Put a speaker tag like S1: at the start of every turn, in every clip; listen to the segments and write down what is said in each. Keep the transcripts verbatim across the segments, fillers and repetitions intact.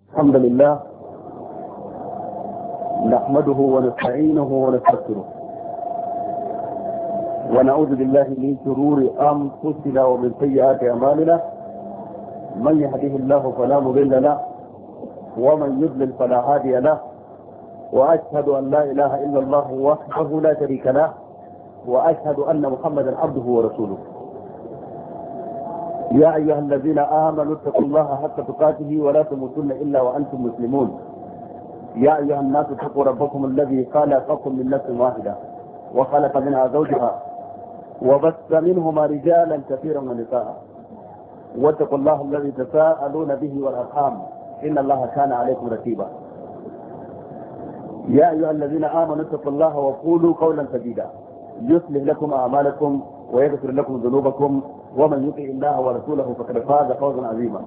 S1: الحمد لله نحمده ونستعينه ونستغفره ونعوذ بالله من شرور أنفسنا ومن سيئات أعمالنا. من يهده الله فلا مضل له ومن يضلل فلا هادي له، وأشهد أن لا إله إلا الله وحده لا شريك له، وأشهد أن محمدا عبده ورسوله. يا أيها الذين آمنوا اتقوا الله حق تقاته ولا تموتن إلا وأنتم مسلمون. يا أيها الناس اتقوا ربكم الذي خلقكم من نفس واحدة وخلق منها زوجها وبث منهما رجالا كثيرا ونساء، واتقوا الله الذي تساءلون به والأرحام إن الله كان عليكم رقيبا. يا أيها الذين آمنوا اتقوا الله وقولوا قولا سديدا يصلح لكم أعمالكم ويغفر لكم ذنوبكم، ومن يطع الله ورسوله فقد فاز فوزا عظيما.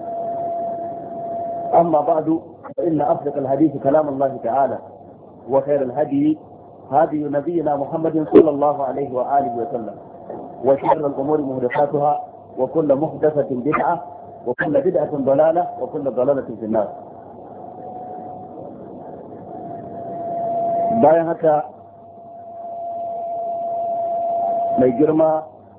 S1: أما بعد، فإن أصدق الحديث كلام الله تعالى، وخير الهدي هدي نبينا محمد صلى الله عليه وآله وسلم، وشر الأمور محدثاتها، وكل محدثة بدعة، وكل بدعة ضلالة، وكل ضلالة في النار. bayan haka mai girma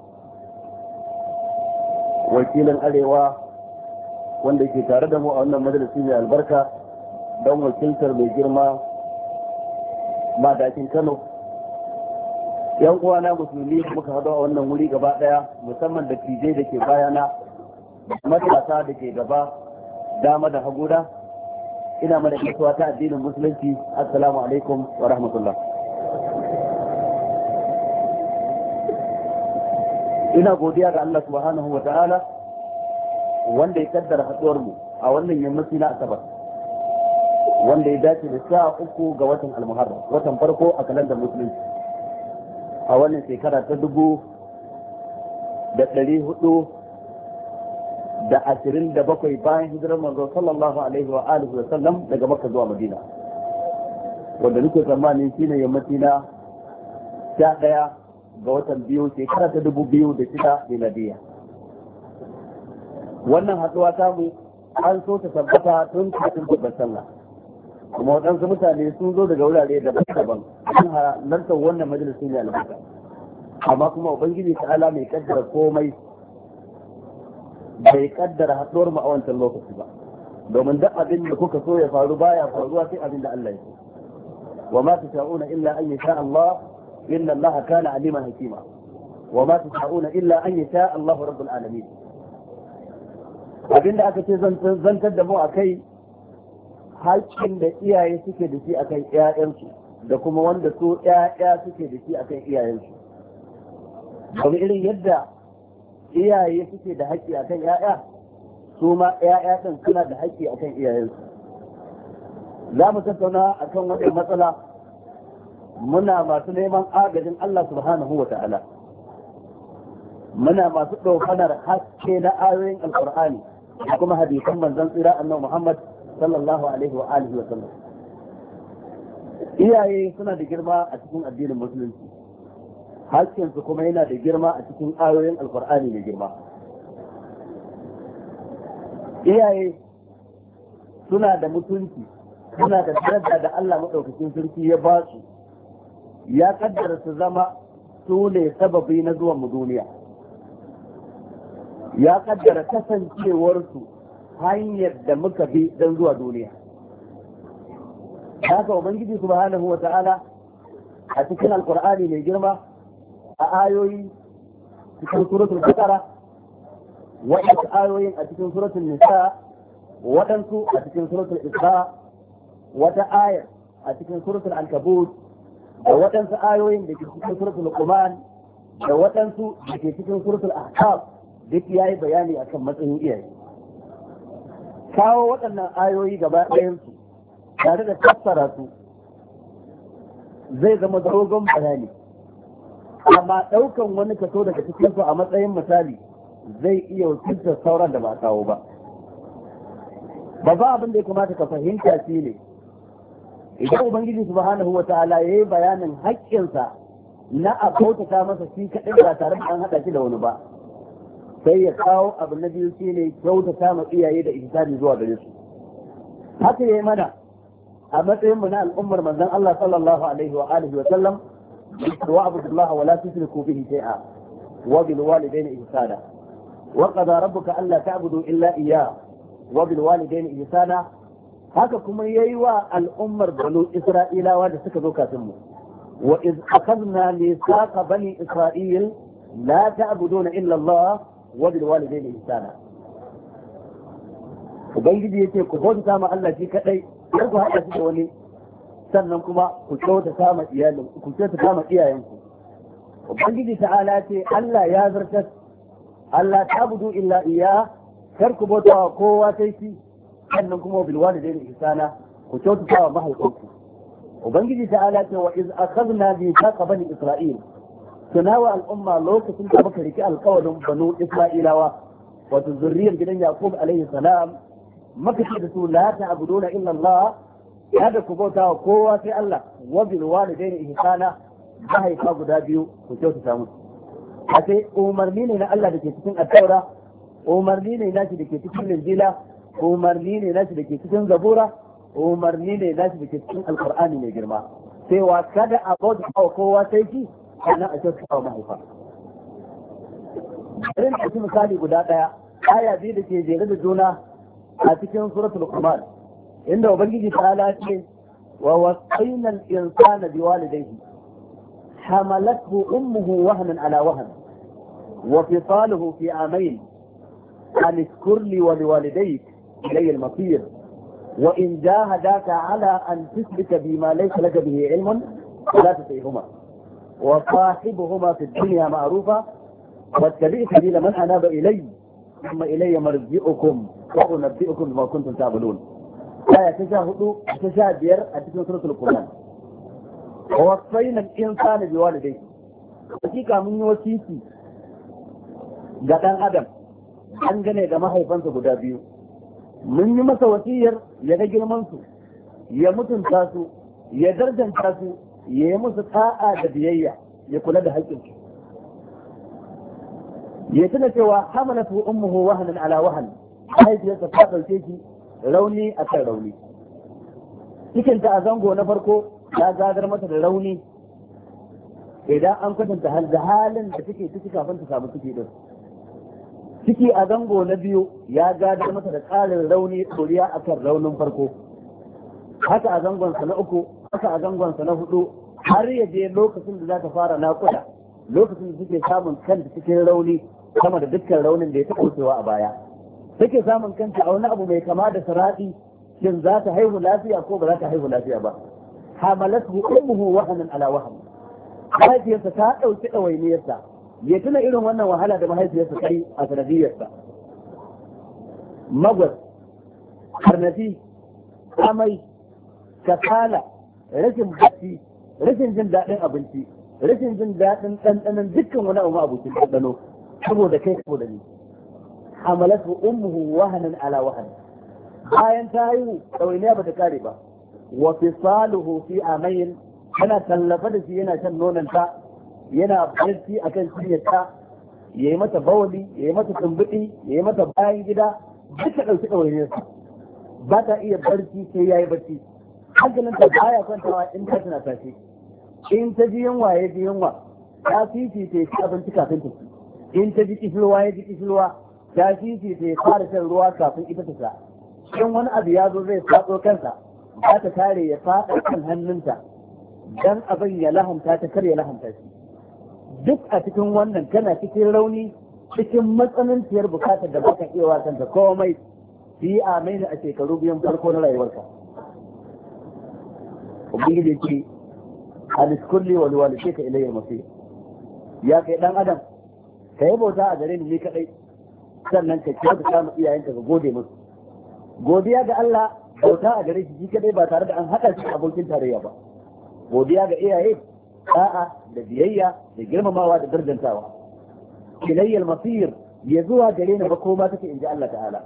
S1: wakilin arewa wanda ke tare da mu a wannan majalisi mai albarka don wakiltar mai girma madakin Kano, yan uwana musulmi muka haɗu a wannan wuri gaba ɗaya, musamman da tijai da ke bayana, matasa da ke gaba dama da haguna. Ina mana gaisuwa ta addinin musulunci, assalamu alaikum wa rahmatullah. Ina godiya ga Allah subhanahu wa ta'ala wanda ya kaddara haɗuwar mu a wannan yammaci na Asabar, wanda ya dace da sha uku ga watan Al-Muharram, watan farko a kalandar musulunci, a wannan shekara ta dubu da ɗari hudu da ashirin da bakwai bayan hijirar manzo sallallahu alaihi wa alihi wa sallam daga Makka zuwa Madina, wanda nake tsammanin shine yammaci na sha ɗaya ga watan biyu shekara ta dubu biyu da shida miladiya. Wannan haɗuwa ta mu an so ta tabbata tun kafin babbar sallah, kuma waɗansu mutane sun zo daga wurare daban-daban sun halartar wannan majalisun ne albarka, amma kuma ubangiji ta'ala mai kaddara komai bai kaddara haɗuwar mu a wancan lokaci ba, domin duk abin da kuka so ya faru baya faruwa sai abin da Allah ya so. Wa ma tasha'una illa an yasha Allah, inna Allah kana aliman hakima. Wa ma tasha'una illa an yasha Allah rabbul alamin. Abinda aka ce zantar da mu akai haƙƙin da iyaye suke da shi akan ƴaƴansu, da kuma wanda su ƴaƴa suke da shi akan iyayensu. Domin irin yadda iyaye suke da haƙƙi akan ƴaƴa, su ma ƴaƴa ɗin suna da haƙƙi akan iyayensu. Za mu tattauna akan wannan matsala muna masu neman agajin Allah subhanahu wa ta'ala, muna masu ɗaukanar haske na ayoyin alƙur'ani da kuma hadisan manzon tsira annabi Muhammad sallallahu alaihi wa alihi wa sallam. Iyaye suna da girma a cikin addinin musulunci, hakkinsu kuma yana da girma a cikin ayoyin alkur'ani mai girma. Iyaye suna da mutunci, suna da daraja da Allah maɗaukakin sarki ya ba su, ya kaddara su zama su ne sababi na zuwan mu duniya, ya kaddara kasancewarsu hanyar da muka bi don zuwa duniya. Haka ubangiji subhanahu wa ta'ala a cikin alkur'ani mai girma a ayoyi cikin suratul Baqara, waɗansu ayoyin a cikin suratul Nisa, waɗansu a cikin suratul Isra, wata ayar a cikin suratul Ankabut, da waɗansu ayoyin da ke cikin suratul Luqman, da waɗansu da ke cikin suratul Ahqaf, duk yayi bayani akan matsayin iyaye. Kawo waɗannan ayoyi gaba ɗayansu tare da fassara su zai zama dogon bayani, amma ɗaukan wani kaso daga cikinsu a matsayin misali zai iya wakiltar sauran da ba kawo ba. Babban abin da ya kamata ka fahimta shi ne, idan Ubangiji subhanahu wa ta'ala ya yi bayanin haƙƙinsa na a bautata masa shi kaɗai ba tare da an haɗa shi da wani ba, sai ya kawo abu na biyu shine kyautata ma iyaye da ihsani zuwa gare su. haka yayi mana a matsayin mu na al'ummar manzon Allah sallallahu alaihi wa alihi wa sallam wa abudullah wa la tushriku bihi shay'a wa bil walidayni ihsana wa qada rabbuka alla ta'budu illa iyyah wa bil walidayni ihsana. haka kuma yayi wa al'ummar banu isra'ilawa da suka zo kafin mu wa iz akhadna mithaqa bani isra'il la ta'buduna illa Allah wa bil walidayni ihsana. ubangiji yake ku bauta ma Allah shi kadai kar ku haɗa shi da wani, sannan kuma ku kyautata ma iyalin ku kyautata ma iyayenku. ubangiji ta'ala ce Allah ya zartar Allah ta'budu illa iya, kar ku bauta wa kowa sai shi, sannan kuma bil walidayni ihsana, ku kyautata wa mahaifanku. ubangiji ta'ala ce wa iz akhadna bi taqa bani isra'il, tunawa al'umma lokacin da muka riki alƙawarin banu isra'ilawa wato zurriyar gidan yaqub alaihi salam, maka ce da su la ta'buduna illa Allah, kada ku bauta wa kowa sai Allah, wa bil walidayni ihsana, mahaifa guda biyu ku kyautata musu. a sai umarni ne na Allah da ke cikin at-taura, umarni ne nashi da ke cikin injila, umarni ne nashi da ke cikin zabura, umarni ne nashi da ke cikin alqur'ani mai girma, sai wa kada a bauta wa kowa sai shi, sannan a kyautata wa mahaifa. bari na ci misali guda daya, aya biyu da ke jere da juna a cikin suratul Qamar, inda ubangiji ta'ala ce wa wasayna al-insana biwalidayhi hamalathu ummuhu wahnan ala wahn wa fisaluhu fi amayn an ishkur li wa liwalidayk ilayya al-masir wa in jahadaka ala an tushrika bima laysa laka bihi ilmun fala tutihuma wa sahibuhuma fi ad-dunya ma'rufa wattabi' sabila man anaba ilayya ثم إلي مرجعكم وأنبئكم بما كنتم تعملون. آية تشاهدوا تشاهدير أتكلم سورة القرآن. ووصينا الإنسان بوالديه. حقيقة من وسيسي قدان آدم an gane da mahaifansa guda biyu, mun yi masa wasiyar ya ga girmansu, ya mutunta su, ya darjanta su, ya yi musu ta'a da biyayya, ya kula da haƙƙinsu. ya tuna cewa hamalatu ummuhu wahnan ala wahn, mahaifiyarsa ta ɗauke shi rauni a kan rauni. cikinta a zango na farko ya gadar mata da rauni idan an kwatanta halin da take ciki kafin ta samu ciki din. ciki a zango na biyu ya gadar mata da ƙarin rauni ɗoriya a kan raunin farko, haka a zangonsa na uku, haka a zangonsa na hudu, har ya je lokacin da za ta fara naƙuda, lokacin da suke samun kanta cikin rauni sama da dukkan raunin da ya taɓa wucewa a baya. Take samun kanta a wani abu mai kama da siraɗi, shin za ta haihu lafiya ko ba za ta haihu lafiya ba. Hamalathu ummuhu wahnan ala wahn, mahaifiyarsa ta ɗauki ɗawainiyarsa. Ya tuna irin wannan wahala da mahaifiyarsa ta yi a sanadiyarsa. Magwas, karnafi, amai, kasala, rashin bacci, rashin jin daɗin abinci, rashin jin daɗin ɗanɗanon dukkan wani abu abokin ɗanɗano, saboda kai saboda ni. Hamalatu ummuhu wahanan ala wahan, bayan ta haihu ɗawainiya ba ta kare ba, wa fisaluhu fi amayn, tana tallafa da shi yana shan nonanta, yana barci akan cinyarta, ya yi mata bawali, ya yi mata tumbuɗi, ya yi mata bayan gida, duka ɗauki ɗawainiyarsa. Ba ta iya barci sai ya yi barci, hankalinta baya kwantawa in ta tana tashi. In ta ji yunwa ya ji yunwa, ta fifi ta yi abinci kafin ta ci. In ta ji kishirwa ya ji kishirwa, ta fifi ta yi fara shan ruwa kafin ita ta sha. In wani abu ya zo zai fatso kansa, za ta kare ya faɗa kan hannunta, dan abin ya lahanta ta kar ya lahanta shi. Duk a cikin wannan kana cikin rauni, cikin matsananciyar bukatar da baka iya wa kanta komai, fi amaina a shekaru biyan farko na rayuwarka. Ubangiji ce halis kulli wa liwalidayka ilayya al-masir, ya kai dan adam ka yi bauta a gare ni ni kadai, sannan ka kiyar da kama iyayenka ka gode musu. Godiya ga Allah bauta a gare shi shi kadai ba tare da an haɗa shi abokin tarayya ba. Godiya ga iyaye da'a da biyayya da girmamawa da darjantawa. Ilayya al-masir, ya zuwa gare ni ba koma take inji Allah ta'ala.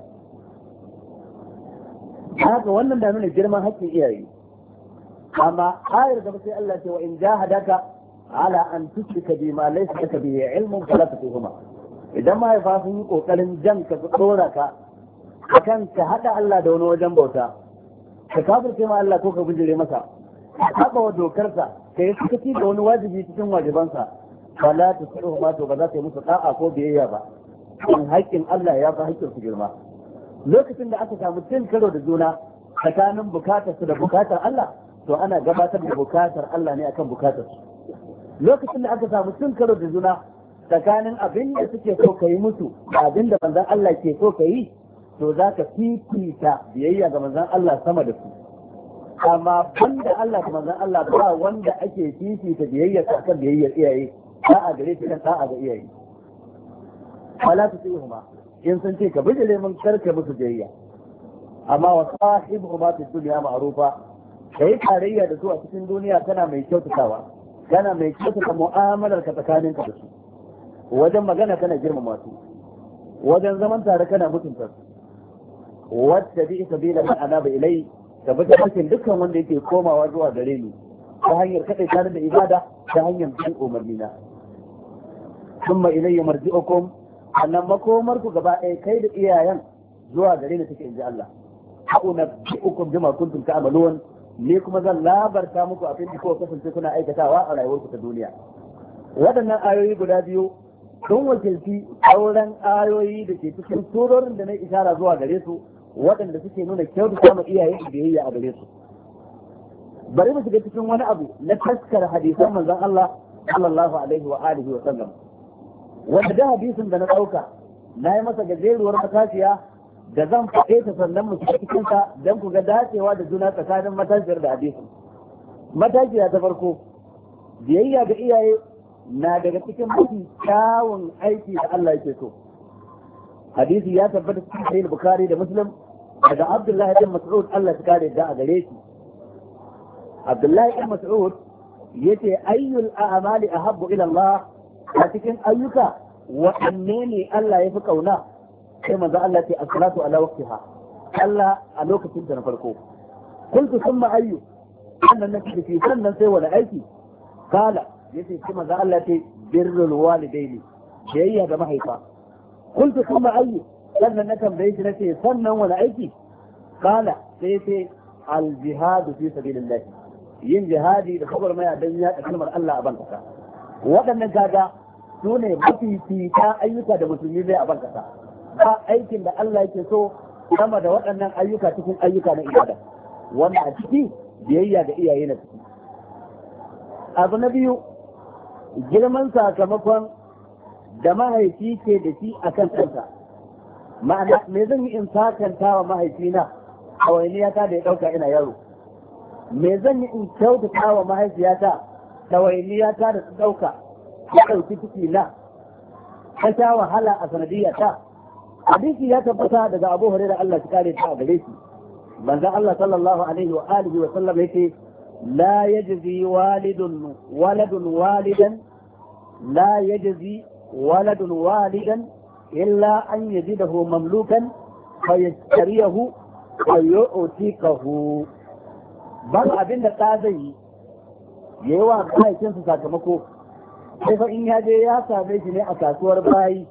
S1: Haka wannan da nuna girman haƙƙin iyaye. amma ayar da sai Allah ce wa in jahadaka ala an tushrika bima laysa laka bihi ilmun fala tuṭihuma, idan ma ya sun yi kokarin jan ka tsora ka akan ka hada Allah da wani wajen bauta, ka kafirce ma Allah ko ka bijire masa haka wa dokarsa ka yi sakaci da wani wajibi cikin wajibansa fala tusihu ma to ba za ta yi musu da'a ko biyayya ba in haƙƙin Allah ya fi haƙƙin su girma lokacin da aka samu cin karo da juna tsakanin bukatar su da bukatar Allah to ana gabatar da bukatar Allah ne akan bukatar su lokacin da aka samu cin karo da juna tsakanin abin da suke so ka yi musu da abin da manzon Allah ke so ka yi to za ka fifita biyayya ga manzon Allah sama da su amma banda Allah da manzon Allah ba wanda ake fifita biyayya akan biyayyar iyaye da'a gare shi kan da'a ga iyaye wala tusihuma in sun ce ka bijire mun karka musu biyayya amma wa sahibuhuma fi dunya ma'rufa kai tarayya da su a cikin duniya kana mai kyautatawa kana mai kyautata mu'amalar ka tsakaninka da su wajen magana kana girmama su wajen zaman tare kana mutunta su wadda bi sabila man anaba ilai da bi cikin dukkan wanda yake komawa zuwa gare ni ta hanyar kadai tare da ibada ta hanyar bin umarni na thumma ilayya marji'ukum annan makomar ku gaba ɗaya kai da iyayen zuwa gare ni take inji Allah hauna bi'ukum bima kuntum ta'malun ne kuma zan labarta muku abin da kuka kasance kuna aikatawa a rayuwarku ta duniya waɗannan ayoyi guda biyu sun wakilci sauran ayoyi da ke cikin surorin da na ishara zuwa gare su waɗanda suke nuna kyautata ma iyaye da biyayya a gare su bari mu shiga cikin wani abu na taskar hadisan manzon Allah sallallahu alaihi wa alihi wa sallam wanda da hadisin da na ɗauka na yi masa gajeruwar matashiya da zan faɗe ta sannan mu shiga cikin ta don ku ga dacewa da juna tsakanin matashiyar da hadisin matashiya ta farko biyayya ga iyaye na daga cikin mafi kyawun aiki da Allah yake so hadisi ya tabbata cikin sahih bukhari da muslim daga abdullahi bin mas'ud Allah ya kare da a gare shi abdullahi bin mas'ud yace ayyul a'mali ahabbu ila Allah a cikin ayyuka waɗanne ne Allah ya fi kauna sai manzo Allah ce as-salatu ala waqtiha Allah a lokacin ta na farko kuntu thumma ayyu annan nake fi sannan sai wani aiki kala yace kuma da Allah ce birrul walidaini biyayya ga mahaifa kuntu kuma ayyu sannan na tambaye shi nace sannan wani aiki kala sai yace al jihad fi sabilillah yin jihadi da kabar mai dan ya kalmar Allah a bankasa waɗannan kaga su ne mafifita ayyuka da musulmi zai a bankasa ba aikin da Allah yake so sama da waɗannan ayyuka cikin ayyuka na ibada wanda a ciki biyayya ga iyaye na ciki abu na biyu girman sakamakon da mahaifi ke da shi a kan kansa ma'ana me zan yi in sakanta wa mahaifina a wainiyata da ya ɗauka ina yaro me zan yi in kyautata wa mahaifiyata da wainiyata da su ɗauka ya ɗauki ciki na ta sha wahala a sanadiyyata hadisi ya tabbata daga Abu Hurairah Allah ya kare ta a gare shi manzon Allah sallallahu alaihi wa alihi wa sallam yake لا يجزي والد ولد والدا لا يجزي ولد والدا إلا أن يجده مملوكا فيشتريه ويؤتيكه بل أبن القاضي يوا باي كنسو ساكمكو كيف إن هذا يا سامي ne a kasuwar bayi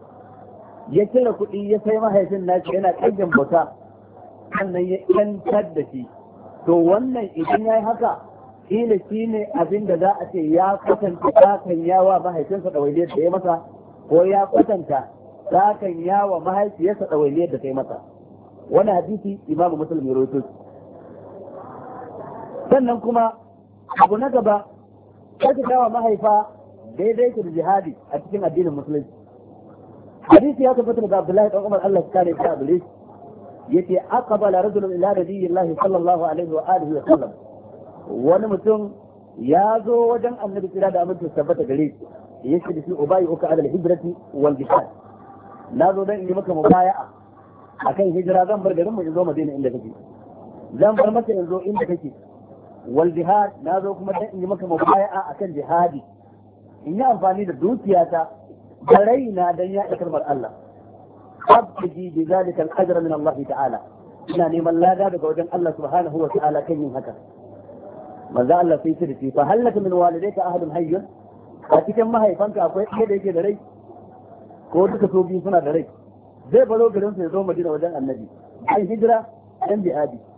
S1: ya cire kuɗi ya sai mahaifin nashi yana ƙaggin bauta sannan ya yantar da shi to wannan idan ya yi haka kila shi ne abin da za a ce ya kwatanta takan yawa mahaifinsa ɗawainiyar da ya masa ko ya kwatanta takan yawa mahaifiyarsa ɗawainiyar da ta yi masa wani hadisi imamu muslim ya rawaito sannan kuma abu na gaba kyautatawa mahaifa daidai da jihadi a cikin addinin musulunci hadisi ya tabbata daga Abdullahi dan Umar Allah ya kare shi a gare shi yace aqbala rajulun ila nabiyyillahi sallallahu alaihi wa alihi wa sallam wani mutum ya zo wajen annabi kira da aminci tabbata gare shi yace da shi ubayi uka ala hijrati wal jihad na zo dan in yi maka mubaya'a akan hijira zan bar garin mu in zo Madina inda kake zan bar maka in zo inda kake wal jihad na zo kuma dan in yi maka mubaya'a akan jihadi in yi amfani da dukiyata da raina dan ya kalmar Allah abdi bi zalika al-ajra min Allah ta'ala ina neman lada daga wajen Allah subhanahu wa ta'ala kan yin haka manzo Allah sai ce da fa halaka min walidayka ahadun hayyun a cikin mahaifanka akwai ɗaya da yake da rai ko duka so biyu suna da rai zai baro garin sa ya zo Madina wajen Annabi ai hijira dan jihadi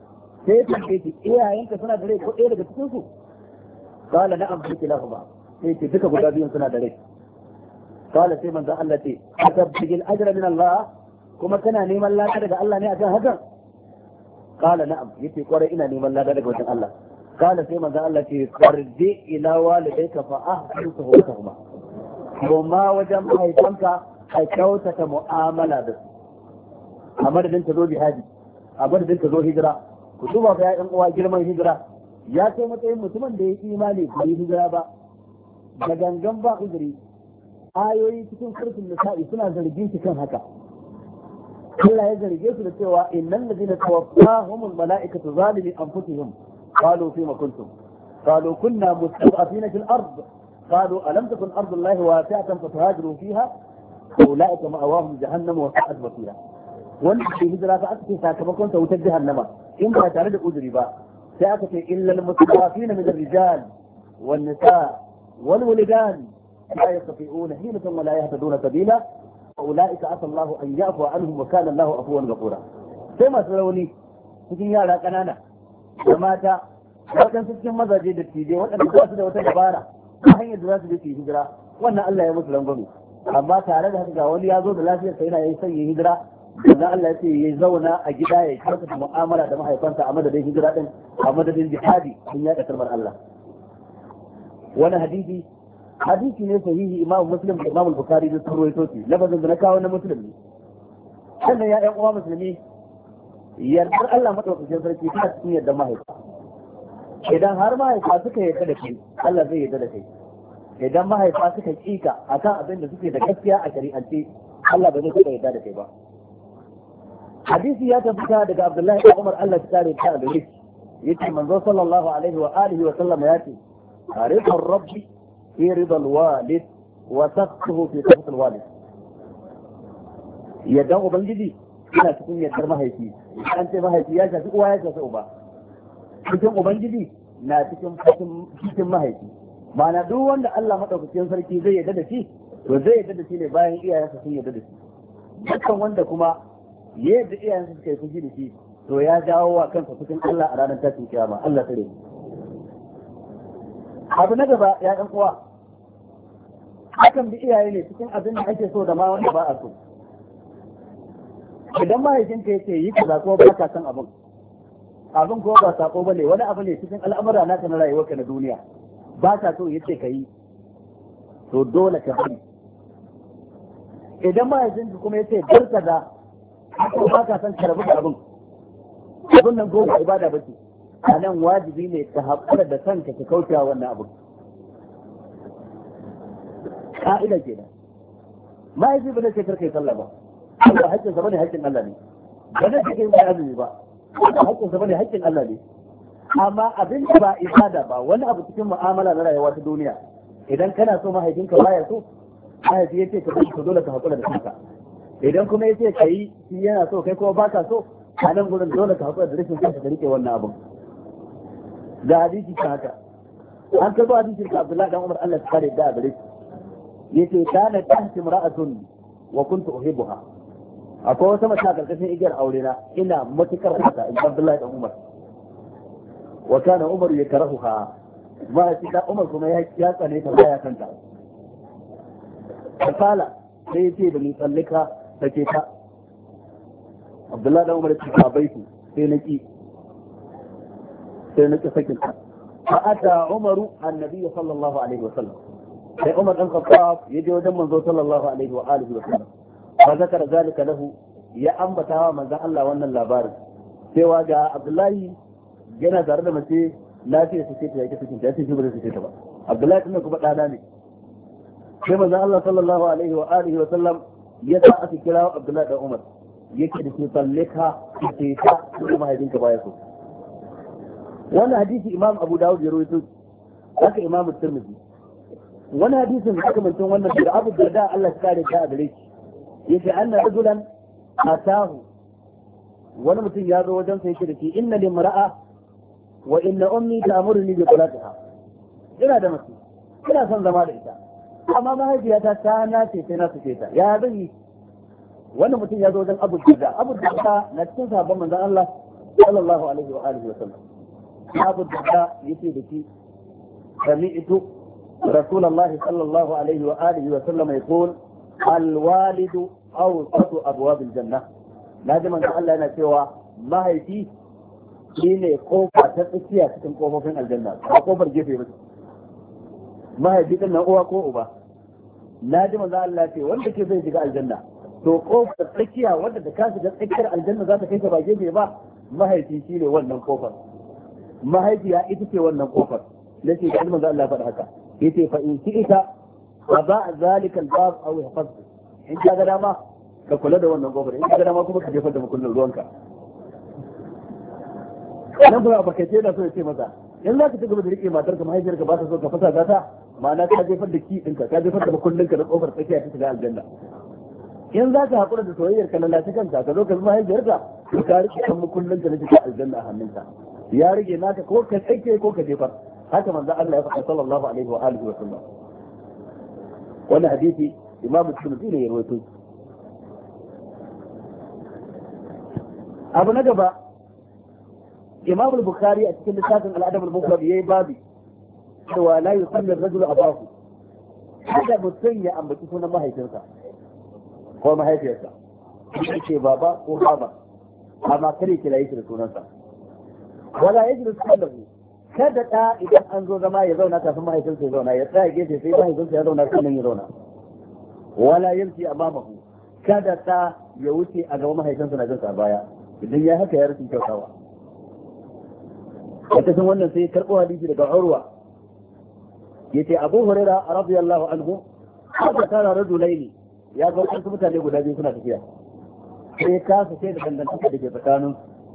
S1: sai ta ce ki iyayenka suna da rai ko ɗaya daga cikin su qala na'am kilahuma sai ce duka guda biyun suna da rai qala sai manzo Allah ce atabbil ajra min Allah kuma kana neman lada daga Allah ne akan hakan qala na'am yace kwarai ina neman lada daga wajen Allah qala sai manzo Allah ce farji ila walidayka fa ahsin suhbatuhuma kuma wajen mahaifanka a kyautata mu'amala da su a madadin ta zo jihadi a madadin ta zo hijira ku duba ga ƴan uwa girman hijira ya kai matsayin mutumin da ya yi imani bai hijira ba da gangan ba hijiri ayoyi cikin surfin nisa'i suna zargin shi kan haka Allah ya zarge su da cewa innal ladina tawaffahumul mala'ikatu zalimi anfusihim qalu fima kuntum qalu kunna mustad'afina fil ard qalu alam takun ardullahi wasi'atan fatuhajiru fiha ulaika ma'awahum jahannam wa sa'at masira wanda ke hijira ta aka ce sakamakon ta wutar jahannama in ba tare da uzuri ba sai aka ce illal mustad'afina min ar-rijal wan nisa wal walidan la yastati'una hilatan wa la yahtaduna sabila أولئك عسى الله أن يعفو عنهم وكان الله عفوا غفورا sai masu rauni cikin yara ƙanana da mata waɗansu cikin mazaje da tije waɗanda ba su da wata dabara ta hanyar da za su je su yi hijira wannan Allah ya musu rangwame amma tare da haka ga wani ya zo da lafiyar sa yana yin son yi hijira wannan Allah ya ce ya zauna a gida ya kyautata mu'amala da mahaifansa a madadin hijira din a madadin jihadi sun yaɗa kalmar Allah wani hadisi hadisi ne sahihi imam muslim da imam al-bukhari da sun rawaito shi lafazin da na kawo na muslim ne sannan ya ƴan uwa musulmi yardar Allah madaukakin sarki ta cikin yardar mahaifa idan har mahaifa suka yarda da kai Allah zai yarda da kai idan mahaifa suka kika akan abin da suke da gaskiya a shari'ance Allah ba zai taɓa yarda da kai ba hadisi ya tabbata daga Abdullahi ibn Umar Allah ya kare ta da shi yace manzo sallallahu alaihi wa alihi wa sallam ya ce arifar rabbi في رضا الوالد وسخطه في سخط الوالد yadda ubangiji ina cikin yaddar mahaifi an ce mahaifi ya shafi uwa ya shafi uba cikin ubangiji na cikin cikin mahaifi ma'ana duk wanda Allah madaukakin sarki zai yadda da shi to zai yadda da shi ne bayan iyayensa sun yadda da shi dukkan wanda kuma yadda iyayensa suka yi fushi da shi to ya jawo wa kansa cikin Allah a ranar tashin kiyama Allah tare abu na gaba ya ɗan uwa hakan bi iyaye ne cikin abin da ake so da ma wanda ba a so idan mahaifinka ya ce yi kaza ko ba ka san abin abin ko ba sako bane wani abu ne cikin al'amura naka na rayuwarka na duniya ba ka so yace ka yi to dole ka bari idan mahaifinka kuma ya ce bar kaza ko ba ka san karbi da abin abin nan gobe ibada bace a nan wajibi ne ka haƙura da kanka ka kaucewa wannan abu ka'ida ke nan mahaifi ba zai ce karka yi sallah ba ba haƙƙin sa bane haƙƙin Allah ne ba zai ce kai azumi ba ba haƙƙin sa bane haƙƙin Allah ne amma abin da ba ibada ba wani abu cikin mu'amala na rayuwa ta duniya idan kana so mahaifinka baya so mahaifi ya ce ka ka dole ka haƙura da kanka idan kuma ya ce ka yi shi yana so kai kuma baka so a nan gurin dole ka haƙura da rashin kanka ka rike wannan abin ga hadisi ta haka an karbo hadisin ka Abdullahi dan Umar Allah ya kare da gare shi yace kana tahti imra'atun wa kuntu uhibbuha akwai wata mace a karkashin igiyar aure na ina matukar haka in Abdullahi dan Umar wa kana Umar yakrahuha ma shi da Umar kuma ya ya tsane ta baya kanta kala sai yace da ni tsallika take ta Abdullahi dan Umar ya ce ka baitu sai na ki sai na sakin ta fa ata Umaru annabi sallallahu alaihi wa sallam sai Umar dan Khattab ya je wajen manzo sallallahu alaihi wa alihi wa sallam fa zakara zalika lahu ya ambata wa manzon Allah wannan labarin cewa ga Abdullahi yana tare da mace lafiya su ce ta yake cikin ta ce ba zai ce ta ba Abdullahi tunda kuma dana ne sai manzon Allah sallallahu alaihi wa alihi wa sallam ya sa aka kira Abdullahi dan Umar yake da ke tsalleka ce ta kuma mahaifinka baya so wannan hadisi Imam Abu Dawud ya rawaito haka Imam Tirmidhi wani hadisin da aka mantun wannan da Abu Darda Allah ya kare ta a gare shi yace anna rajulan atahu wani mutum ya zo wajen sa yake da shi inna limra'a wa inna ummi ta'muruni bi salatiha ina da mace ina son zama da ita amma mahaifiyata ta nace sai na suke ta ya zan yi wannan mutum ya zo wajen Abu Darda Abu Darda na cikin sahabban manzon Allah sallallahu alaihi wa alihi wa sallam abu da yake da shi sami'tu rasulullah sallallahu alaihi wa alihi wa sallam yaqul alwalidu awsatu abwab aljanna naji manzo Allah yana cewa mahaifi shine kofa ta tsakiya cikin kofofin aljanna ba kofar gefe ba mahaifi din nan uwa ko uba naji manzo Allah ce wanda ke zai shiga aljanna to kofar tsakiya wanda da ka shiga tsakiyar aljanna za ta kai ka ba gefe ba mahaifi shine wannan kofar mahaifiya ita ce wannan kofar nace da manzo Allah faɗa haka yace fa in shi'ita wa ba zalika al-bab aw yahfaz in ka ga dama ka kula da wannan kofar in ka ga dama kuma ka jefa da makullin ruwanka nan ba ba kai ce da so ya ce masa in za ka ci gaba da rike matarka mahaifiyarka ba ta so ka fasa ta ma'ana ka jefar da ki ɗinka ka jefar da makullinka da kofar tsakiya ta shiga aljanna in za ka haƙura da soyayyar ka lalace kanka ka zo ka zama mahaifiyarka to ka rike kan makullinka na shiga aljanna a hannunka ya rage naka ko ka tsake ko ka jefar haka manzo Allah ya faɗa sallallahu alaihi wa alihi wa sallam wannan hadisi imamu Tirmidhi ne ya rawaito abu na gaba imam al-bukhari a cikin littafin al-adab al-mufrad yayi babi cewa la yusalli ar-rajul abahu kada mutum ya ambaci sunan mahaifinsa ko mahaifiyarsa yake baba ko baba amma kare kira yake da sunansa wala yajlis qalbu kada da idan an zo zama ya zauna kafin mahaifinsa ya zauna ya tsaya gefe sai mahaifinsa ya zauna sannan ya zauna wala yamshi amamahu kada ta ya wuce a gaban mahaifinsa na jinsa baya idan ya haka ya rashin kyautawa wata sun wannan sai karɓo hadisi daga urwa yace abu huraira radiyallahu anhu haka kana rajulaini ya ga wasu mutane guda biyu suna tafiya sai ka su sai da dangantaka da ke tsakanin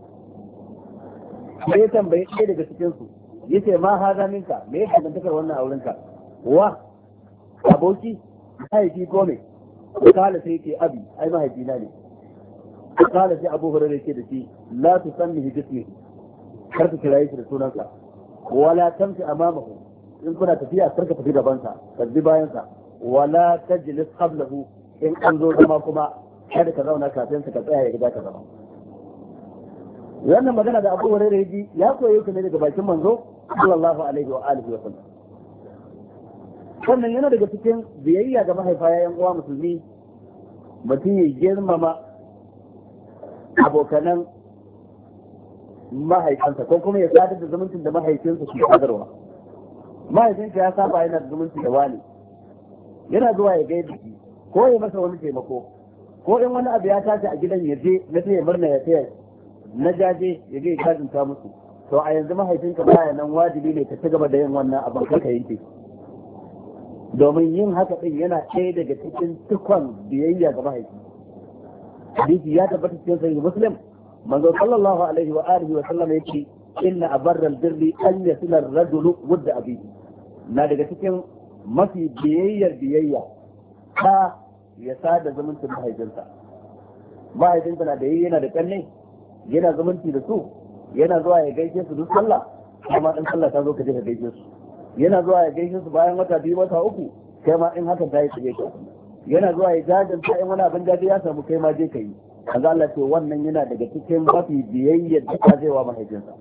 S1: sai tambaye ɗaya daga cikin su yace ma haza minka me yake dangantakar wannan aurenka wa aboki mahaifi ko me kala sai yake abi ai mahaifi na ne kala sai abu huraira yake da shi la tusammihi bismihi kar ka kiraye shi da sunansa wala tamshi amamahu in kuna tafiya kar ka tafi gabansa ka bi bayansa wala tajlis qablahu in an zo zama kuma kada ka zauna kafin ka tsaya ya riga ka zama wannan magana da Abu Hurairah yaji ya koyi ku ne daga bakin manzo sallallahu alaihi wa alihi wa sallam sannan yana daga cikin biyayya ga mahaifa yayin uwa musulmi mutum ya girmama abokanan mahaifinsa ko kuma ya sadar da zumuncin da mahaifinsa ke sadarwa mahaifinsa ya saba yana da zumunci da wani yana zuwa ya gaida shi ko ya masa wani taimako ko in wani abu ya tashi a gidan ya je na sai ya murna ya taya na jaje ya je ya kajinta musu to a yanzu mahaifinka baya nan wajibi ne ka ci gaba da yin wannan abin ka yanke domin yin haka din yana ɗaya daga cikin tukon biyayya ga mahaifi hadisi ya tabbata cikin sahih muslim manzo sallallahu alaihi wa alihi wa sallam yace inna abarra albirri an yasila ar-rajulu wudda abihi na daga cikin mafi biyayyar biyayya ta ya sada zumuncin mahaifinsa mahaifinsa na da yi yana da kanne yana zumunci da su yana zuwa ya gaishe su duk sallah kuma in sallah ta zo ka je ka gaishe su yana zuwa ya gaishe su bayan wata biyu wata uku kai ma in hakan ta yi ka gaishe yana zuwa ya jajanta in wani abin daɗi ya samu kai ma je ka yi kaza Allah ce wannan yana daga cikin mafi biyayyar da ta zai wa mahaifinsa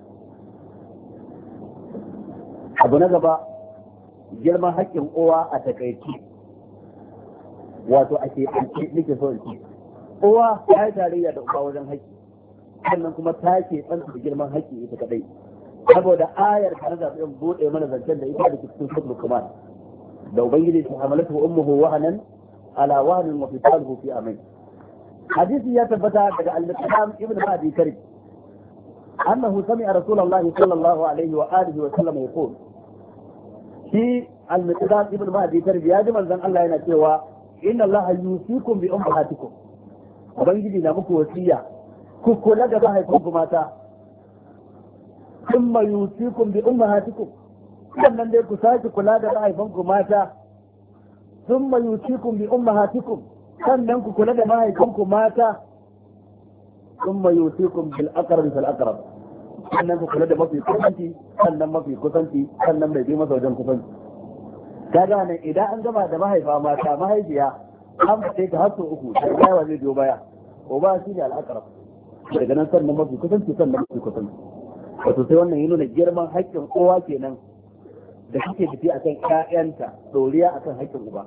S1: abu na gaba girman haƙƙin uwa a takaici wato a ke ake nake so in ce uwa ta yi tarayya da uba wajen haƙƙi sannan kuma ta ke tsanta da girman haƙƙi ita kadai saboda ayar ta zaɓi in buɗe mana zancen da ita da cikin sura kuma da ubangiji su hamalatu ummuhu wahanan ala wahanin wa fisaluhu fi amai hadisi ya tabbata daga al-Imam Ibn Abi Karib annahu sami'a Rasulullahi sallallahu alaihi wa alihi wa sallam yaqul shi al-Imam Ibn Abi Karib ya ji manzon Allah yana cewa inna Allah yusikum bi ummahatikum ubangiji na muku wasiya ku kula da mahaifanku mata thumma yusikum bi ummahatikum sannan dai ku sake kula da mahaifanku mata thumma yusikum bi ummahatikum sannan ku kula da mahaifanku mata thumma yusikum bil aqrab fil aqrab sannan ku kula da mafi kusanci sannan mafi kusanci sannan bai bi masa wajen kusanci kaga nan idan an gama da mahaifa mata mahaifiya an fice ta hasso uku sai yawa zai biyo baya uba shi ne al-aqrab daga nan sannan mafi kusanci sannan mafi kusanci. Wato sai wannan ya nuna girman haƙƙin kowa kenan da suke tafi akan ƴaƴanta doriya akan haƙƙin uba.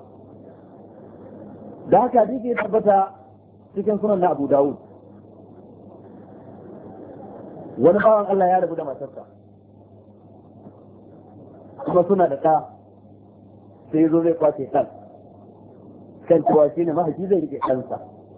S1: Da haka hadisi ya tabbata cikin sunan na Abu Dawud. Wani bawan Allah ya rabu da matarsa kuma suna da ɗa, sai zo zai kwace ɗan kan cewa shi ne mahaifi zai rike ɗansa.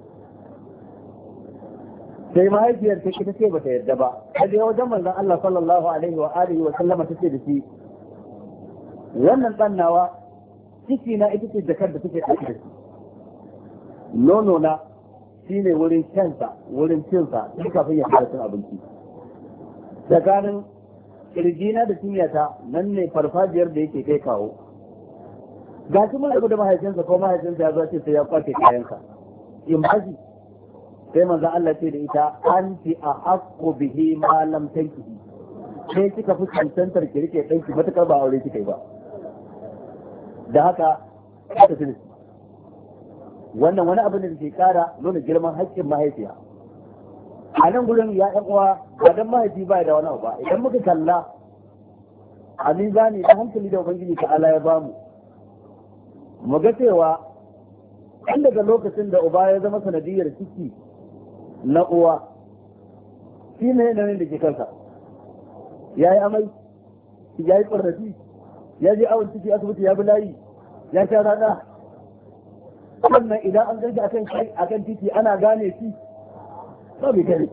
S1: Sai mahaifiyar ta ita ce bata yarda ba, ta je wajen manzon Allah sallallahu alaihi wa alihi wa sallama ta ce da shi, wannan ɗan nawa ciki na ita ce jakar da take ɗauke da shi, nono na shi ne wurin shansa wurin cinsa tun kafin ya fara cin abinci. Tsakanin kirjina da cinyata nan ne farfajiyar da yake kai kawo. Ga shi mun rabu da mahaifinsa ko mahaifinsa ya zo ce sai ya kwace kayanka. In bashi sai manzon Allah ce da ita anti a haqqu bihi ma lam tankihi. Sai kika fi cancantar ki rike ɗanki matukar ba aure kika yi ba. Da haka ta tafi. Wannan wani abu ne da ke kara nuna girman haƙƙin mahaifiya. A nan gurin ya ɗan uwa ba dan mahaifi ba da wani abu ba, idan muka kalla a mizani da hankali da ubangiji ta Allah ya bamu mu ga cewa tun daga lokacin da uba ya zama sanadiyar ciki na uwa shi ne yanayin da ke kansa, ya yi amai, ya yi ƙwarrafi, ya je awon ciki asibiti ya bi layi, ya sha rana. Sannan idan an gaji akan kai akan titi ana gane shi ba mai gani.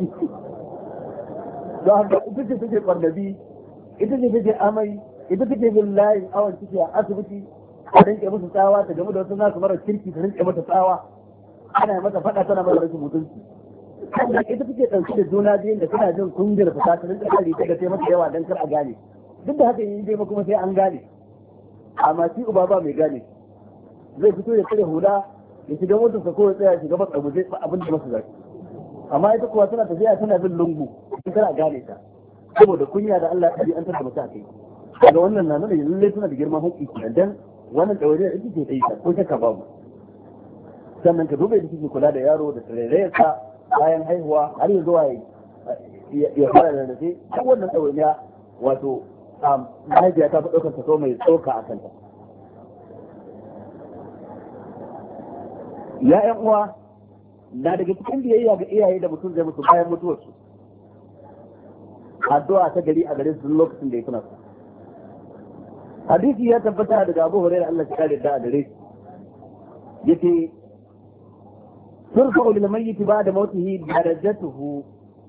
S1: Don haka ita ce take ƙwarrafi, ita ce take amai, ita take bin layin awon ciki a asibiti, a rinke musu tsawa ta game da wasu nasu mara kirki ta rinke mata tsawa, ana mata faɗa tana mara rashin mutunci. Sannan ita take ɗauke da juna biyun da suna jin kungiyar fita ta rinke kari ta ga sai mata yawa don kar a gane. Duk da haka yi dai kuma sai an gane, amma shi uba ba mai gane. Zai fito ya cire hula ya shiga motarsa ko ya tsaya shiga baka abu zai abin da masu zafi. Amma ita kuwa tana tafiya tana bin lungu in kar a gane ta saboda kunya da Allah ya an tada mutum a kai. Daga wannan na nuna lallai suna da girman haƙƙi kenan dan wannan ɗauriyar ita ce ta yi ta ko shakka babu. Sannan ka duba yadda kike kula da yaro da tarairayarsa bayan haihuwa har ya zuwa ya fara da nace duk wannan ɗauriya wato mahaifiya ta fi ɗaukar kaso mai tsoka a kanta. Ya ƴan uwa na daga cikin biyayya ga iyaye da mutum zai mutu bayan mutuwarsu, addu'a ta gari a gare su lokacin da ya tuna su. Hadisi ya tabbata daga Abu Hurairah Allah ya kare da gare shi yace turfa'u lil mayyit ba'da mautihi darajatuhu,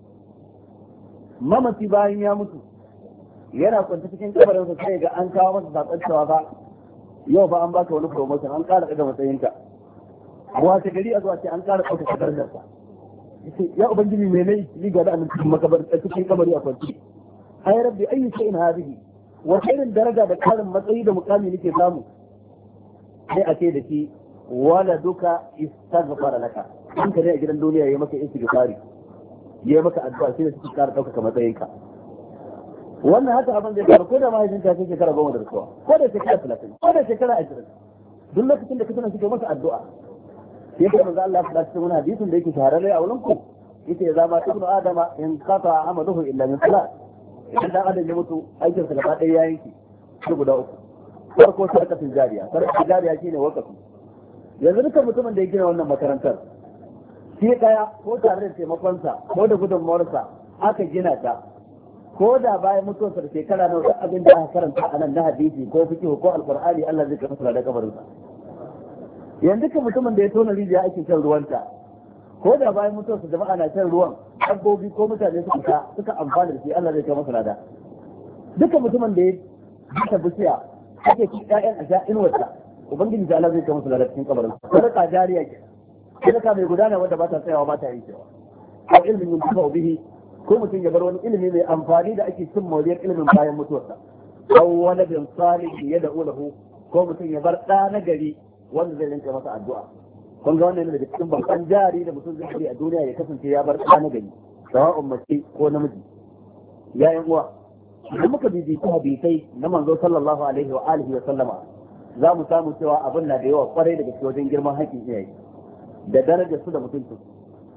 S1: mamaci bayan ya mutu yana kwanta cikin kabarin sa sai ga an kawo masa sakon cewa ba yau ba an baka wani promotion, an ƙara daga matsayinka. Wace gari a zuwa ce an ƙara ɗauka darajarsa. Yace ya ubangiji me nayi ni ga da annabi cikin makabar cikin kabari a kwanci. Ai rabbi ayyu shay'in hadhihi, wata irin daraja da karin matsayi da mukami nake samu. Sai a ce da shi wala duka istaghfara laka, in ka ne a gidan duniya yayi maka istighfari, yayi maka addu'a sai da suke ƙara ɗaukaka matsayinka. Wannan haka abin zai faru ko da mahaifinka sai shekara goma da rasuwa, ko da shekara talatin, ko da shekara ashirin. Duk lokacin da ka tuna suke masa addu'a. Sai ka manzo Allah ya faɗa cikin hadisin da yake shahararre a wurin ku, yace za ma ibnu adama in qata amaluhu illa min salat. Idan dan adam ya mutu aikin sa gaba ɗaya ya yanki shi guda uku. Farko sadaqatul jariya, sadaqatul jariya shine wakafi. Yanzu dukkan mutumin da ya gina wannan makarantar shi daya ko tare da taimakonsa ko da gudunmawarsa aka gina ta, ko da bayan mutuwarsa da shekara nawa duk abin da aka karanta a nan na hadisi ko fiqh ko alqur'ani Allah zai kafa da kabarinsa. Yanzu kan mutumin da ya tona rijiya ake shan ruwanta, ko da bayan mutuwarsa jama'a na shan ruwan, dabbobi ko mutane suka sha suka amfana da shi Allah zai kai masa lada. Dukkan mutumin da ya haka bishiya ake ci ƴaƴan a sha inuwarsa, ubangiji da Allah zai kai masa lada cikin kabarin. Sadaka jariya ke, sadaka mai gudana wanda ba ta tsayawa ba ta yankewa. Ko ilmin yin tufa bihi, ko mutum ya bar wani ilimi mai amfani da ake cin moriyar ilimin bayan mutuwarsa. Aw waladin salih yad'u lahu, ko mutum ya bar ɗa na gari wanda zai rinka masa addu'a. Kun ga wannan daga cikin babban jari da mutum zai a duniya ya kasance ya bar ɗa na gari, sawa'un mace ko namiji. Ya yan uwa, idan muka bibiyi hadisai na manzo sallallahu alaihi wa alihi wa sallama, za mu samu cewa abin na da yawa kwarai daga cikin wajen girman haƙƙin iyaye da darajar su da mutuncin.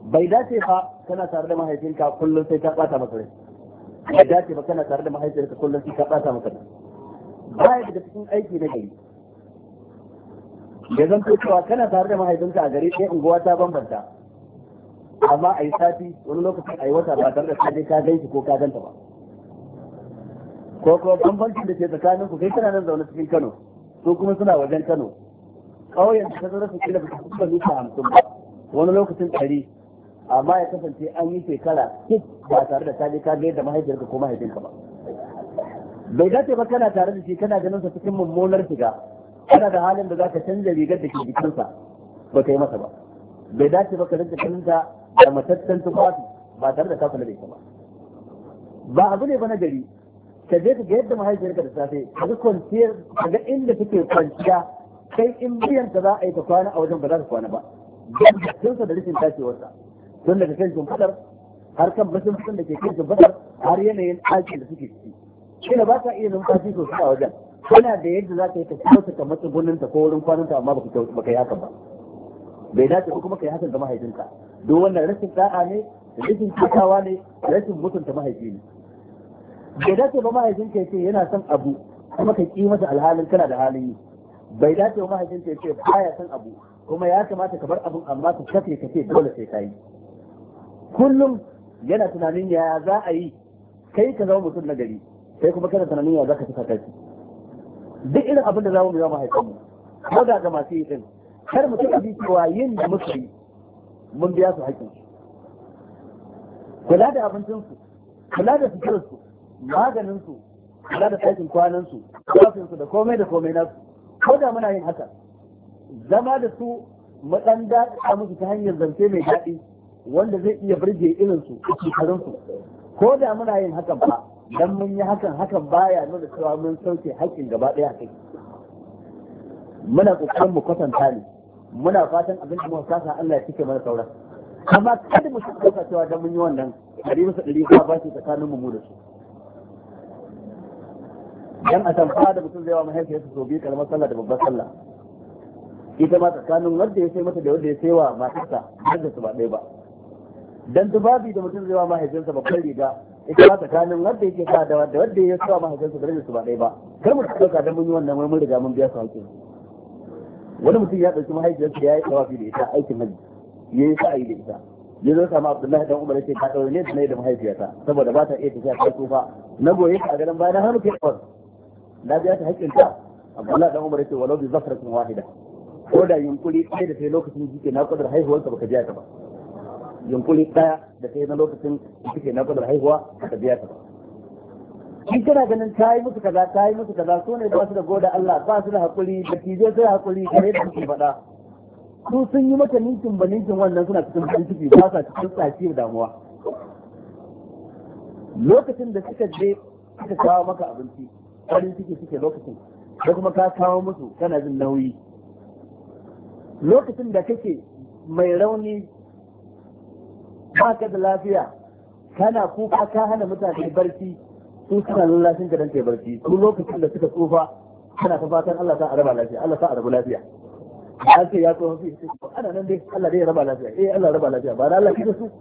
S1: bai dace ba kana tare da mahaifinka kullum sai ka bata masa rai bai dace ba kana tare da mahaifinka kullum sai ka bata masa rai baya daga cikin aiki na gari ya zanto cewa kana tare da mahaifinka a gari ɗaya unguwa ta bambanta amma a yi sati wani lokacin a yi wata ba tare da ka je ka gan shi ko ka ganta ba ko kuma bambancin da ke tsakanin ku kai kana nan zaune cikin Kano su kuma suna wajen Kano ƙauyen da ka zo rasa kila ba su kuma mita hamsin ba wani lokacin ɗari amma ya kasance an yi shekara kik ba tare da ka je ka ga yadda mahaifiyarka ko mahaifinka ba bai dace ba kana tare da shi kana ganin sa cikin mummunar shiga kana da halin da zaka canza rigar da ke jikinsa ba ka yi masa ba bai dace ba ka rinka ganinta da matattan tufafi ba tare da ka kula da ita ba ba abu ne ba na gari ka je ka ga yadda mahaifiyarka da safe ka ga kwanciyar ka ga inda take kwanciya kai in biyan ka za a yi ta kwana a wajen ba za ka kwana ba don jikinsa da rashin tashewarsa tun daga kan shimfiɗar har kan bashin da ke kan shimfiɗar har yanayin ɗakin da suke ciki kila ba ka iya numfashi sosai a wajen kana da yadda za ka yi ta kyauta matsa guninta ko wurin kwananta amma ba ka yi haka ba bai dace ko kuma ka yi hakan ga mahaifinka don wannan rashin da'a ne rashin cikawa ne rashin mutunta mahaifi ne bai dace ba mahaifinka ya ce yana son abu kuma ka ƙi masa alhalin kana da halin yi bai dace ba mahaifinka ya ce baya son abu kuma ya kamata ka bar abun amma ka kafe ka ce dole sai ka yi kullum yana tunanin yaya za a yi kai ka zama mutum na gari sai kuma kana tunanin yaya za ka cika kai duk irin abin da za mu yi wa mahaifinmu ko da ga masu yi din kar mutum a bi cewa yin da muka yi mun biya su haƙƙin kula da abincinsu kula da suturarsu maganinsu kula da ɗakin kwanansu kwafinsu da komai da komai nasu ko da muna yin haka zama da su mu ɗan daɗa musu ta hanyar zance mai daɗi wanda zai iya burge irinsu a shekarunsu ko da muna yin hakan ba dan mun yi hakan hakan baya nuna cewa mun sauke haƙƙin gaba ɗaya a kai muna ƙoƙarin mu kwatanta ne muna fatan abin da muka kasa Allah ya cike mana sauran amma kada mu shirka cewa dan mun yi wannan ɗari bisa ɗari ka ba shi tsakanin mu da su dan a tamfa da mutum zai wa mahaifiyarsa so biyu karamar sallah da babbar sallah ita ma tsakanin wanda ya sai mata da wanda ya sai wa matarsa da su ba ɗaya ba dan tubabi da mutum zai wa mahaifiyarsa babbar riga ita ma tsakanin wanda yake sa da wanda wanda ya sai wa mahaifiyarsa da su ba ɗaya ba kar mu ɗauka dan mun yi wannan wai mun riga mun biya su hakkin wani mutum ya ɗauki mahaifiyarsa ya yi tawafi da ita aikin hajji ya yi sa'ayi da ita ya zo sama Abdullahi dan Umar ya ce ka ɗaure ne da na yi da mahaifiyata saboda ba ta iya tafiya ta tsufa na goye ta a garin bayan har muke ɗaure na biya ta haƙƙinta Abdullahi dan Umar ya ce walau bi zafratin wahida ko da yunkuri ɗaya da sai lokacin da kike naƙudar haihuwarsa baka biya ta ba yunkuri ɗaya da sai na lokacin da kike naƙudar haihuwa baka biya ta ba in kana ganin ta yi musu kaza ta yi musu kaza su ne ba su da goda Allah ba su da hakuri da tije sai hakuri kare da suke faɗa su sun yi maka ninkin ba ninkin wannan suna cikin farin ciki ba sa cikin tsaki da damuwa lokacin da suka je suka kawo maka abinci farin ciki suke lokacin da kuma ka kawo musu kana jin nauyi lokacin da kake mai rauni ba ka da lafiya kana kuka ka hana mutane barci su suna lallashin ka dan kai barci su lokacin da suka tsufa kana ta fatan Allah ta araba lafiya Allah ta araba lafiya an ce ya tsofa fi ana nan dai Allah dai ya raba lafiya eh Allah raba lafiya ba da Allah kike su